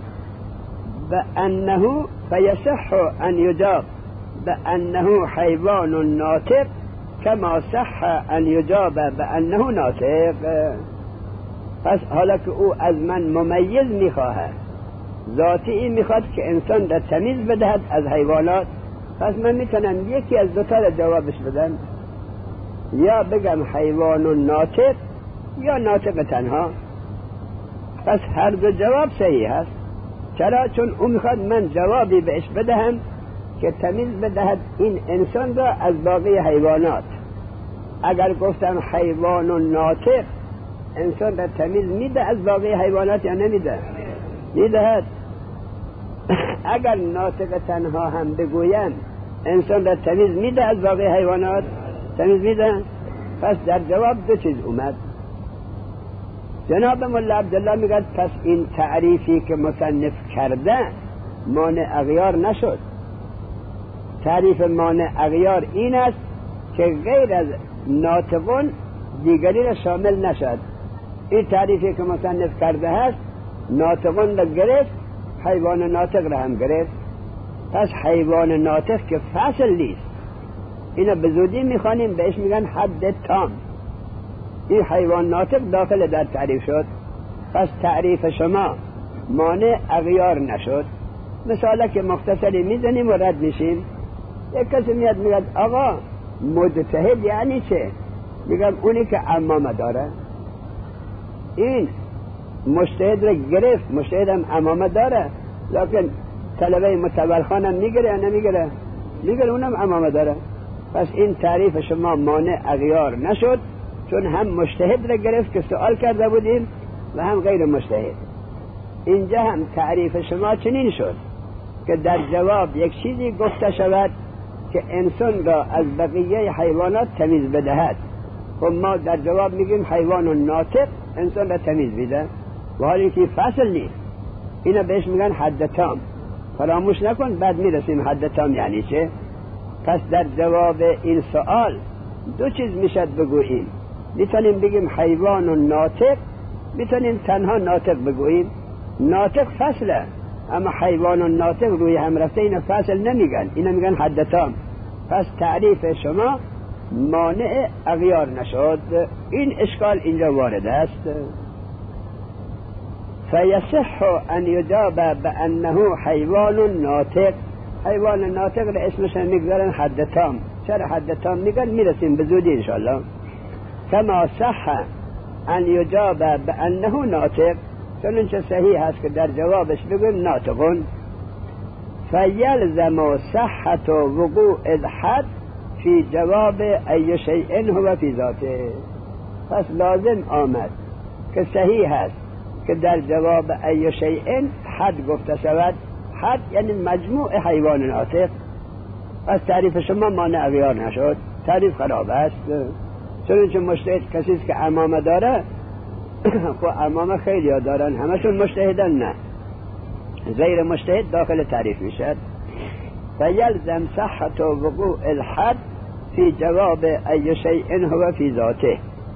بأنه فیصح ان یجاب بأنه حیوان ناطق کما صح ان یجاب بأنه ناطق. پس حالا که او از من ممیز میخواهد، ذاتی این میخواد که انسان را تمیز بدهد از حیوانات، پس من میتونم یکی از دوتا را جوابش بدم، یا بگم حیوان ناطق یا ناطق تنها. پس هر دو جواب صحیح است. چرا؟ چون او میخواد من جوابی بهش بدهم که تمیز بدهد این انسان را از باقی حیوانات. اگر گفتم حیوان ناطق انسان را تمیز میده از باقی حیوانات یا نمیده؟ میدهد. اگر ناطق تنها هم بگویم انسان را تمیز میده از باقی حیوانات؟ تمیز میده. پس در جواب دو چیز اومد. جناب مولا عبدالله میگه پس این تعریفی که مصنف کرده مانع اغیار نشد. تعریف مانع اغیار این است که غیر از ناطقون دیگری را شامل نشد. این تعریفی که مصنف کرده هست ناطقون را گرفت، حیوان ناطق را هم گرفت. پس حیوان ناطق که فصل نیست، اینا به زودی میخوانیم بهش میگن حد تام. این حیوان ناطق داخل در تعریف شد. پس تعریف شما مانع اغیار نشد. مثالا که مختصری میزنیم و رد میشیم. یک کسی میاد میگه آقا مجتهد یعنی چه؟ میگم اونی که عمامه داره. این مجتهد را گرفت، مجتهد هم عمامه داره، لکن طلبه متولخان هم میگره یا نمیگره؟ میگره، اونم عمامه داره. پس این تعریف شما مانع اغیار نشد، چون هم مجتهد را گرفت که سوال کرده بودیم و هم غیر مجتهد. اینجا هم تعریف شما چنین شد که در جواب یک چیزی گفته شود که انسان را از بقیه حیوانات تمیز بدهد. خب ما در جواب میگیم حیوان ناطق انسان را تمیز بده، و حالی که فصل نیست. اینا بهش میگن حد تام. فراموش نکن بعد میرسیم حد تام یعنی چه. پس در جواب این سوال دو چیز میشد بگوییم. میتونیم بگیم حیوان ناطق، میتونیم تنها ناطق بگوییم. ناطق فصله، اما حیوان ناطق روی هم رفته اینا فصل نمیگن، اینا میگن حد تام. پس تعریف شما مانع اغیار نشد. این اشکال اینجا وارد است. فیصح ان یجاب بانه حیوان ناطق. حیوان ناطق را اسمش میگذارن حد تام. چرا حد تام میگن؟ میرسیم به زودی انشاءالله. کما صح ان یجاب بانه ناطق، چون چه صحیح هست که در جوابش بگویم ناطقون. فیلزم صحت وقوع الحد فی جواب ای شیء هو فی ذاته. پس لازم آمد که صحیح هست که در جواب ای شیء حد گفته شود. حد یعنی مجموع حیوان ناطق. پس تعریف شما مانع اغیار نشد، تعریف خراب است. چون چه مجتهد کسی است که عمامه داره، خب امام خیلی ها دارن، همشون مجتهدن؟ نه، غیر مجتهد داخل تعریف میشد. فیلزم صحت وقوع الحد فی جواب ای شیء هو فی ذاته.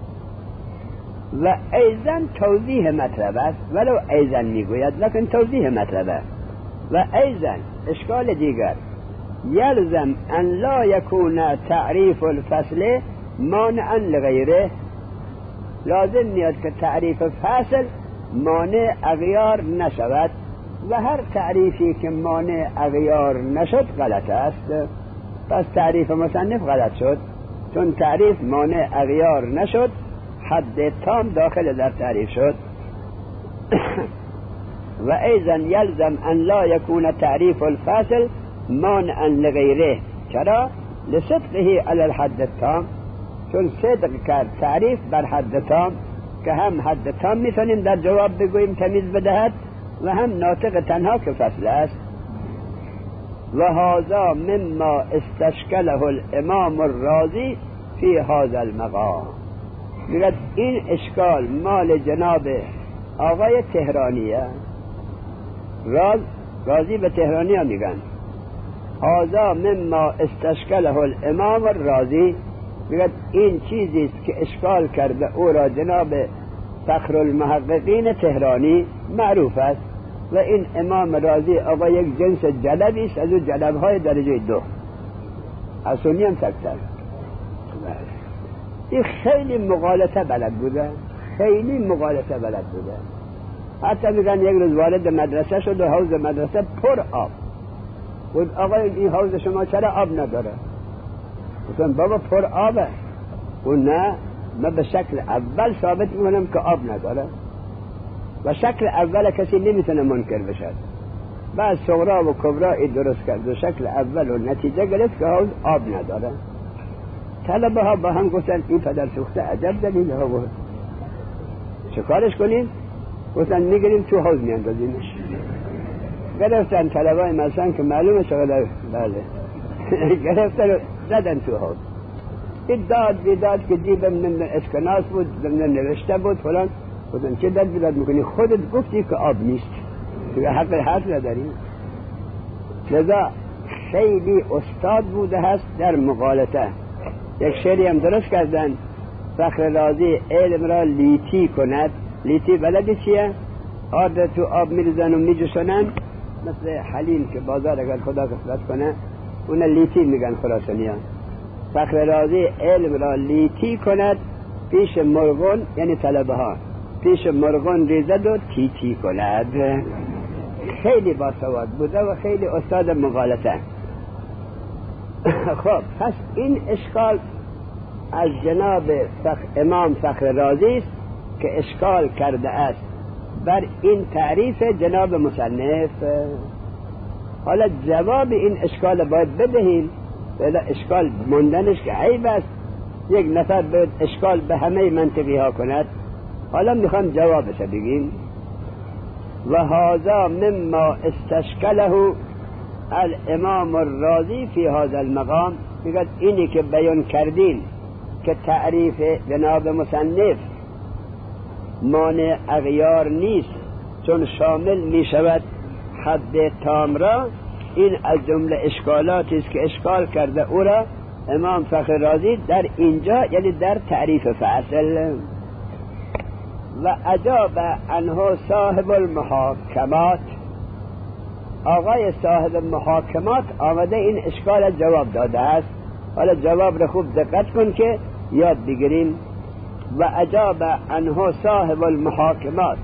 و ایزن توضیح مطلب است، ولو ایزن میگوید لکن توضیح مطلب است. و ایزن اشکال دیگر، یلزم ان لا یکون تعریف الفصل مانعا لغیره، لازم نیاد که تعریف فصل مانع اغیار نشود و هر تعریفی که مانع اغیار نشد غلط است. پس تعریف مصنف غلط شد، چون تعریف مانع اغیار نشد، حد تام داخل در تعریف شد. و ایضا یلزم ان لا یکون تعریف الفاصل مانعا لغیره. چرا؟ لصدقه علی الحد التام، چون صدق کرد تعریف بر حد تام که هم حد تام میتونیم در جواب بگوییم تمیز بدهد و هم ناطق تنها که فصل است. و هذا مما استشکله الامام الرازی فی هذا المقام. میگه این اشکال مال جناب آقای تهرانیه. راز رازی به تهرانی ها میگن هذا مما استشکله الامام الرازی، میگه این چیزی است که اشکال کرده او را جناب فخر المحققین تهرانی، معروف است. و این امام رازی آقا یک جنس جلبی است از اون جلبهای درجه دو، از سنی هم سکتر. این خیلی مغالطه بلد بوده، خیلی مغالطه بلد بوده. حتی میگن یک روز وارد مدرسه شد و حوض مدرسه پر آب بود. آقا این حوض شما چرا آب نداره؟ گفتم بابا پر آبه. و نه، من به شکل اول ثابت میکنم که آب نداره و شکل اول کسی نمیتونه منکر بشه. بعد صغرا و کبرا درست کرد و شکل اول و نتیجه گرفت که حوض آب نداره. طلبه ها با هم گفتن این پدر سوخته عجب دلیل ها بود، چه کارش کنیم؟ گفتن میگریم تو حوض میاندازیمش. گرفتن طلبه های مثلا که معلومه چقدر بله گرفتن و زدن تو حوض. این داد بیداد که جیبم من اسکناس بود، من نوشته بود فلان. گفتن چه داد بیداد میکنی؟ خودت گفتی که آب نیست، تو حق حرف نداری. لذا خیلی استاد بوده هست در مغالطه. یک شعری هم درست کردن، فخر رازی علم را لیتی کند. لیتی بلدی چیه؟ آرد تو آب میریزن و میجوشنن، مثل حلیم که بازار اگر خدا کفلت کنه اون لیتی میگن خراسانی ها. فخر رازی علم را لیتی کند پیش مرغون، یعنی طلبه ها، پیش مرغون ریزد و تیتی کند. خیلی باسواد بوده و خیلی استاد مغالطه. خب پس این اشکال از جناب فخ... امام فخر رازی است که اشکال کرده است بر این تعریف جناب مصنف. حالا جواب این اشکال باید بدهیم، ولی اشکال مندنش که عیب است. یک نفر باید اشکال به همه منطقی ها کند. حالا میخوام جوابش بگیم. و هذا مما استشکله الامام الرازی فی هذا المقام. میگه اینی که بیان کردیم که تعریف جناب مصنف مانع اغیار نیست چون شامل می شود حد تام را، این از جمله اشکالاتی است که اشکال کرده او را امام فخر رازی در اینجا، یعنی در تعریف فصل. و اجاب عنه صاحب المحاکمات، آقای صاحب محاکمات آمده این اشکال جواب داده است. حالا جواب را خوب دقت کن که یاد بگیریم. و اجاب عنه صاحب المحاکمات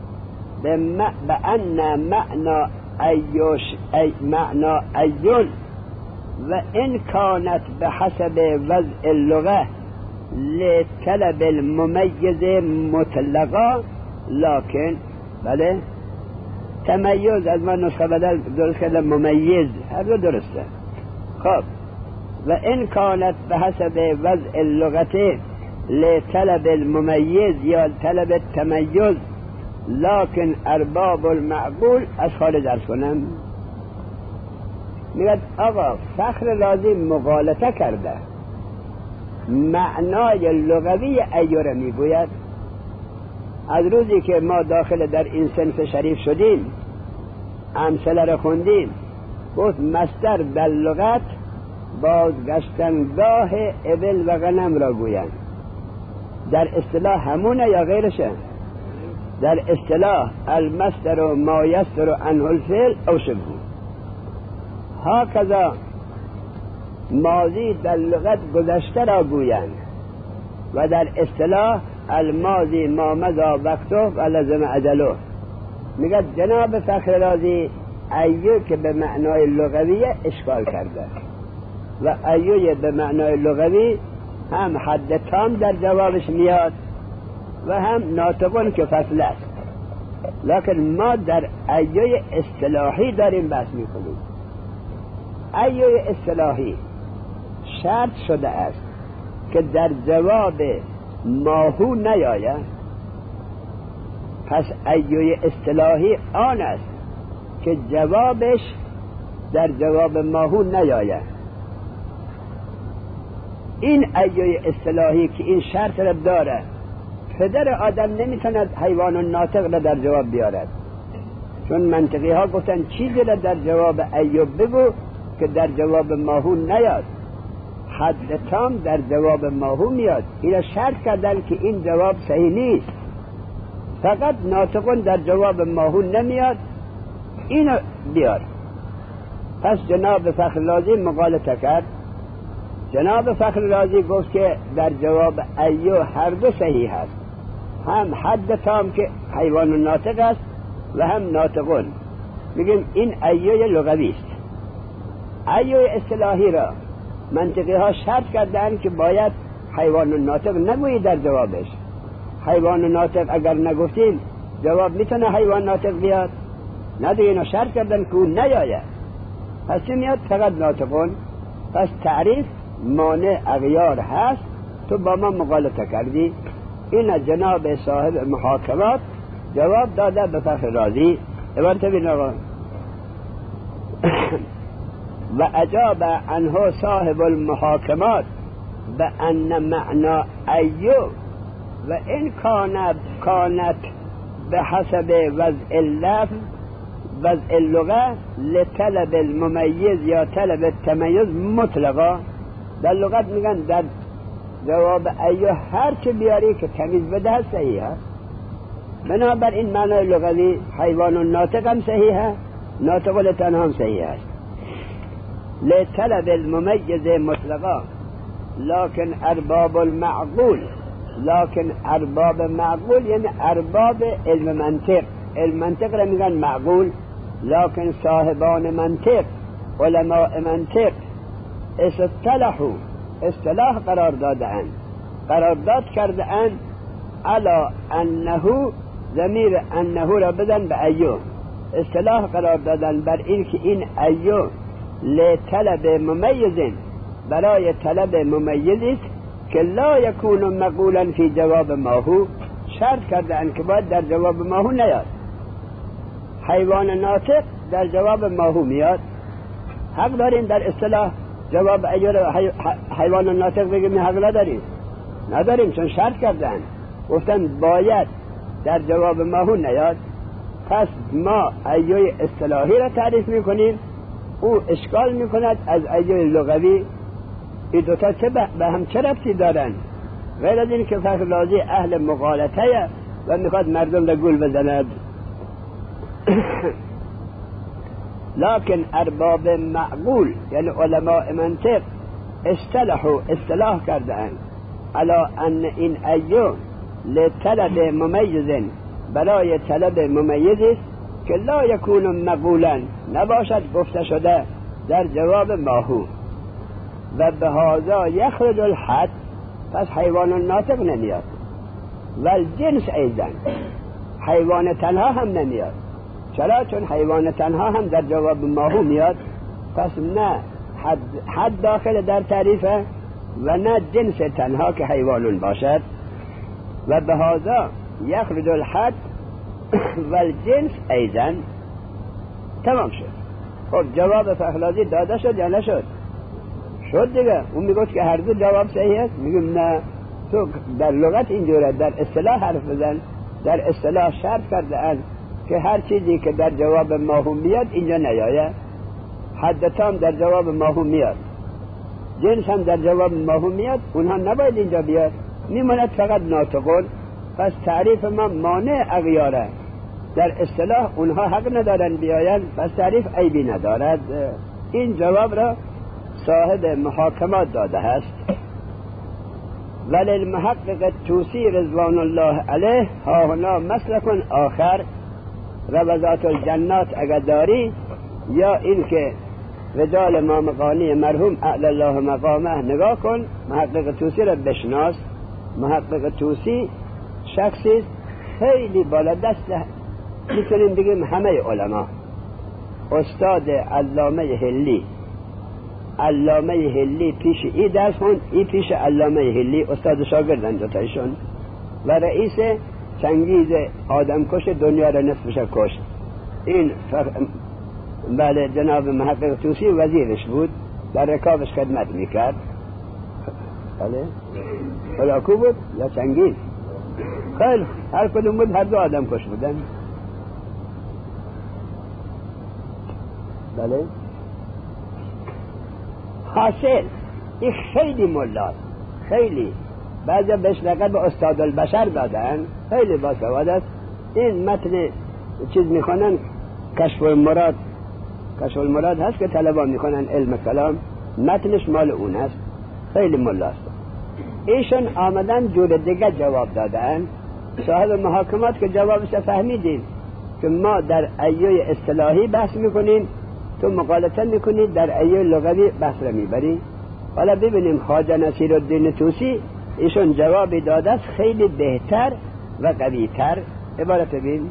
بأن معنى ایوش ای معنى ایون و ان کانت بحسب وضع اللغه لطلب الممیز مطلقا، لکن بله تمیز از من نسخه بدل درست کردم، ممیز هر دو درسته. خب و ان کانت بحسب وضع اللغه لطلب الممیز یا طلب التمیز، لکن ارباب المعقول از خارج ارز کنم. میگه آقا فخر رازی مغالطه کرده، معنای لغوی ایوره میگوید از روزی که ما داخل در این صنف شریف شدیم امثله را خوندیم، گفت مصدر در لغت بازگشتنگاه ابل و غنم را گویند. در اصطلاح همونه یا غیرشه؟ در اصطلاح المصدر و ما یصدر عنه الفعل او شبهه. هکذا ماضی در لغت گذشته را گویند و در اصطلاح الماضی ما مضی وقته و لزم اجله. میگه جناب فخر رازی ایو که به معنای لغوی اشکال کرده و ایوی به معنای لغوی هم حد تام در جوابش میاد و هم ناطقون که فصل است. لکن ما در ایوی اصطلاحی داریم بحث میکنیم. ایوی اصطلاحی شرط شده است که در جواب ماهو نیاید، پس ایوی اصطلاحی آن است که جوابش در جواب ماهو نیاید. این ایوی اصطلاحی که این شرط را داره، پدر آدم نمیتوند حیوان ناطق را در جواب بیارد، چون منطقی ها گفتن چیزی را در جواب ایوب بگو که در جواب ماهو نیاد، حد تام در جواب ماهو میاد. این شرط کردن که این جواب صحیح نیست، فقط ناطقون در جواب ماهو نمیاد، اینو بیار. پس جناب فخر رازی مغالطه کرد. جناب فخر رازی گفت که در جواب ایو هر دو صحیح است، هم حد تام که حیوان ناطق است و هم ناطقون. میگیم این ایو لغوی است. ایو اصطلاحی را منطقی ها شرط کردن که باید حیوان ناطق نگویی در جوابش. حیوان ناطق اگر نگفتیم جواب میتونه حیوان ناطق بیاد؟ ندیگه اینا شرط کردن که اون نیاید، پس چی میاد؟ فقط ناطقون. پس تعریف مانع اغیار هست، تو با ما مغالطه کردی. این جناب صاحب محاکمات جواب داده به فخر رازی. عبارت بین آقا و اجاب عنه صاحب المحاکمات به ان معنا ایو و این کانت کانت به حسب وضع اللفظ وضع اللغه لطلب الممیز یا طلب التمیز مطلقا. در لغت میگن در جواب ایو هر چه بیاری که تمیز بده صحیح است. بنابر این معنای لغوی حیوان ناطق هم صحیح است، ناطق لتنها هم صحیح است. لطلب الممیز مطلقا لكن ارباب المعقول، لكن ارباب معقول یعنی ارباب علم منطق. علم منطق را میگن معقول، لكن صاحبان منطق علماء منطق اصطلاحو اصطلاح قرار دادند، قرارداد کرده اند علا انه ضمیر انه را بدن به ایو، اصطلاح قرار دادن بر این که این ایو لطلب ممیزین برای طلب ممیزی که لا یکون مقولا فی جواب ماهو، شرط کرده اند که باید در جواب ماهو نیاد. حیوان ناطق در جواب ماهو میاد، حق دارین در اصطلاح جواب ایو حی... حیوان ناطق بگیم؟ حق نداریم نداریم چون شرط کردن، گفتن باید در جواب ماهو نیاد. پس ما ایوی اصطلاحی را تعریف میکنیم، او اشکال میکند از ایوی لغوی. این دوتا چه به هم چه ربطی دارن؟ غیر از این که فخر رازی اهل مغالطه و میخواد مردم را گول بزند. لكن ارباب معقول یعنی علماء منطق اصطلاحو اصطلاح کردن علا ان این ایو لطلب ممیزن برای طلب ممیزی که لا یکون مقولا نباشد گفته شده در جواب ماهو و به هذا یخرج الحد، پس حیوان ناطق نمیاد و الجنس ایضا حیوان تنها هم نمیاد. چرا؟ چون حیوان تنها هم در جواب ماهو میاد، پس نه حد, حد داخل در تعریفه و نه جنس تنها که حیوان باشد. و به هذا یخرج الحد و الجنس ایضا. تمام شد. خب جواب فخرازی داده شد یا نشد؟ شد دیگه. اون میگوید که هر دو جواب صحیح است. میگم نه، تو در لغت اینجوره، در اصطلاح حرف بزن، در اصطلاح شرط کرده‌اند که هر چیزی که در جواب ماهو میاد اینجا نیاید. حد تام در جواب ماهو میاد، جنس هم در جواب ماهو میاد، اونها نباید اینجا بیاد، میماند فقط ناطقون. پس تعریف ما مانع اغیاره، در اصطلاح اونها حق ندارن بیاین، پس تعریف عیبی ندارد. این جواب را صاحب محاکمات داده است. ولی المحقق توسی رضوان الله علیه ها هنا مسلک آخر، روضات الجنات اگر داری، یا این که رجال مامقانی مرحوم اعلی الله مقامه نگاه کن، محقق توسی را بشناس. محقق توسی شخصی خیلی بالا دسته، میتونیم بگیم همه علما. استاد علامه هلی، علامه هلی پیش ای درس خوند، ای پیش علامه هلی، استاد شاگردن دوتایشون، و رئیس چنگیز آدمکش دنیا را نصفش کشت. این فر... بله جناب محقق توسی وزیرش بود، در رکابش خدمت میکرد. بله هلاکو بود یا چنگیز؟ خیلی هر کدوم بود، هر دو آدمکش بودن. بله حاصل این خیلی ملاست، خیلی بعضی بهش لقب استاد البشر دادن، خیلی باسواد است. این متن چیز میخوانن، کشف المراد، کشف المراد هست که طلبان میخوانن علم کلام، متنش مال اون است، خیلی ملاست. ایشون آمدن جور دیگه جواب دادن. صاحب محاکمات که جوابش فهمیدیم که ما در ایوی اصطلاحی بحث میکنیم، تو مقالطه میکنی در ایوی لغوی بحث را میبری. حالا ببینیم خواجه نصیرالدین توسی ایشون جوابی داده است خیلی بهتر و قویتر. عبارت ببین: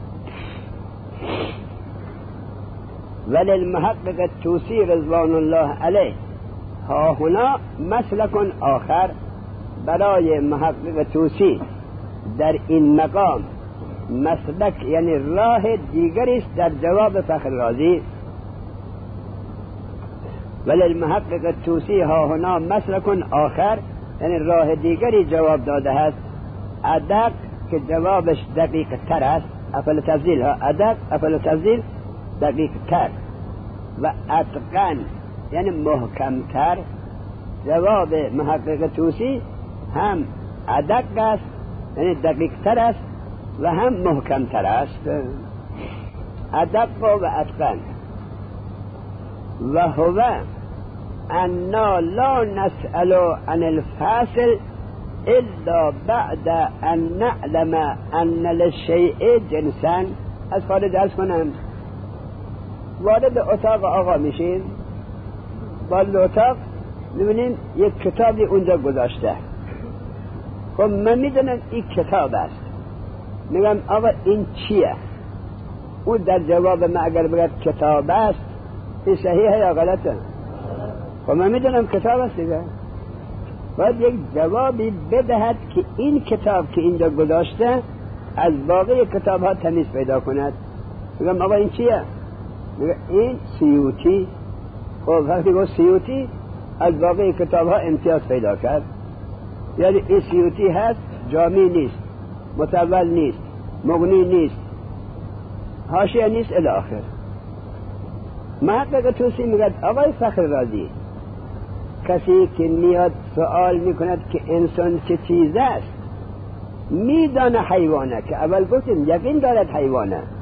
ولی المحقق توسی رضوان الله علیه ها هنا مسلک آخر، برای محقق توسی در این مقام مسلک یعنی راه دیگری است در جواب فخر رازی. ولی المحقق توسی ها هنا مسلک آخر یعنی راه دیگری جواب داده است، ادق که جوابش دقیق تر است، افعل تفضیل ها، ادق افعل تفضیل دقیق تر، و اتقن یعنی محکم تر. جواب محقق توسی هم ادق است یعنی دقیق تر است و هم محکم تر است. ادق و اتقن. و هو انا لا نسأل عن الفاصل الا بعد ان نعلم ان للشیء جنسا. از خارج درس کنم، وارد اتاق آقا میشین، وارد اتاق میبینیم یک کتابی اونجا گذاشته. خب من میدونم این کتاب است، میگم آقا این چیه؟ او در جواب من اگر بگه کتاب است، این صحیحه یا غلطه؟ خب من میدونم کتاب است دیگه. باید یک جوابی بدهد که این کتاب که اینجا گذاشته از باقی کتاب ها تمیز پیدا کند. میگم آقا این چیه؟ میگه این سیوطی. خب وقتی گفت سیوطی از باقی کتاب ها امتیاز پیدا کرد، یعنی این سیوطی هست، جامی نیست، متول نیست، مغنی نیست، حاشیه نیست الی آخر. محقق توسی میگه آقای فخر رازی، کسی که میاد سوال میکند که انسان چه چیز است، میدانه حیوانه، که اول گفتیم یقین دارد حیوانه،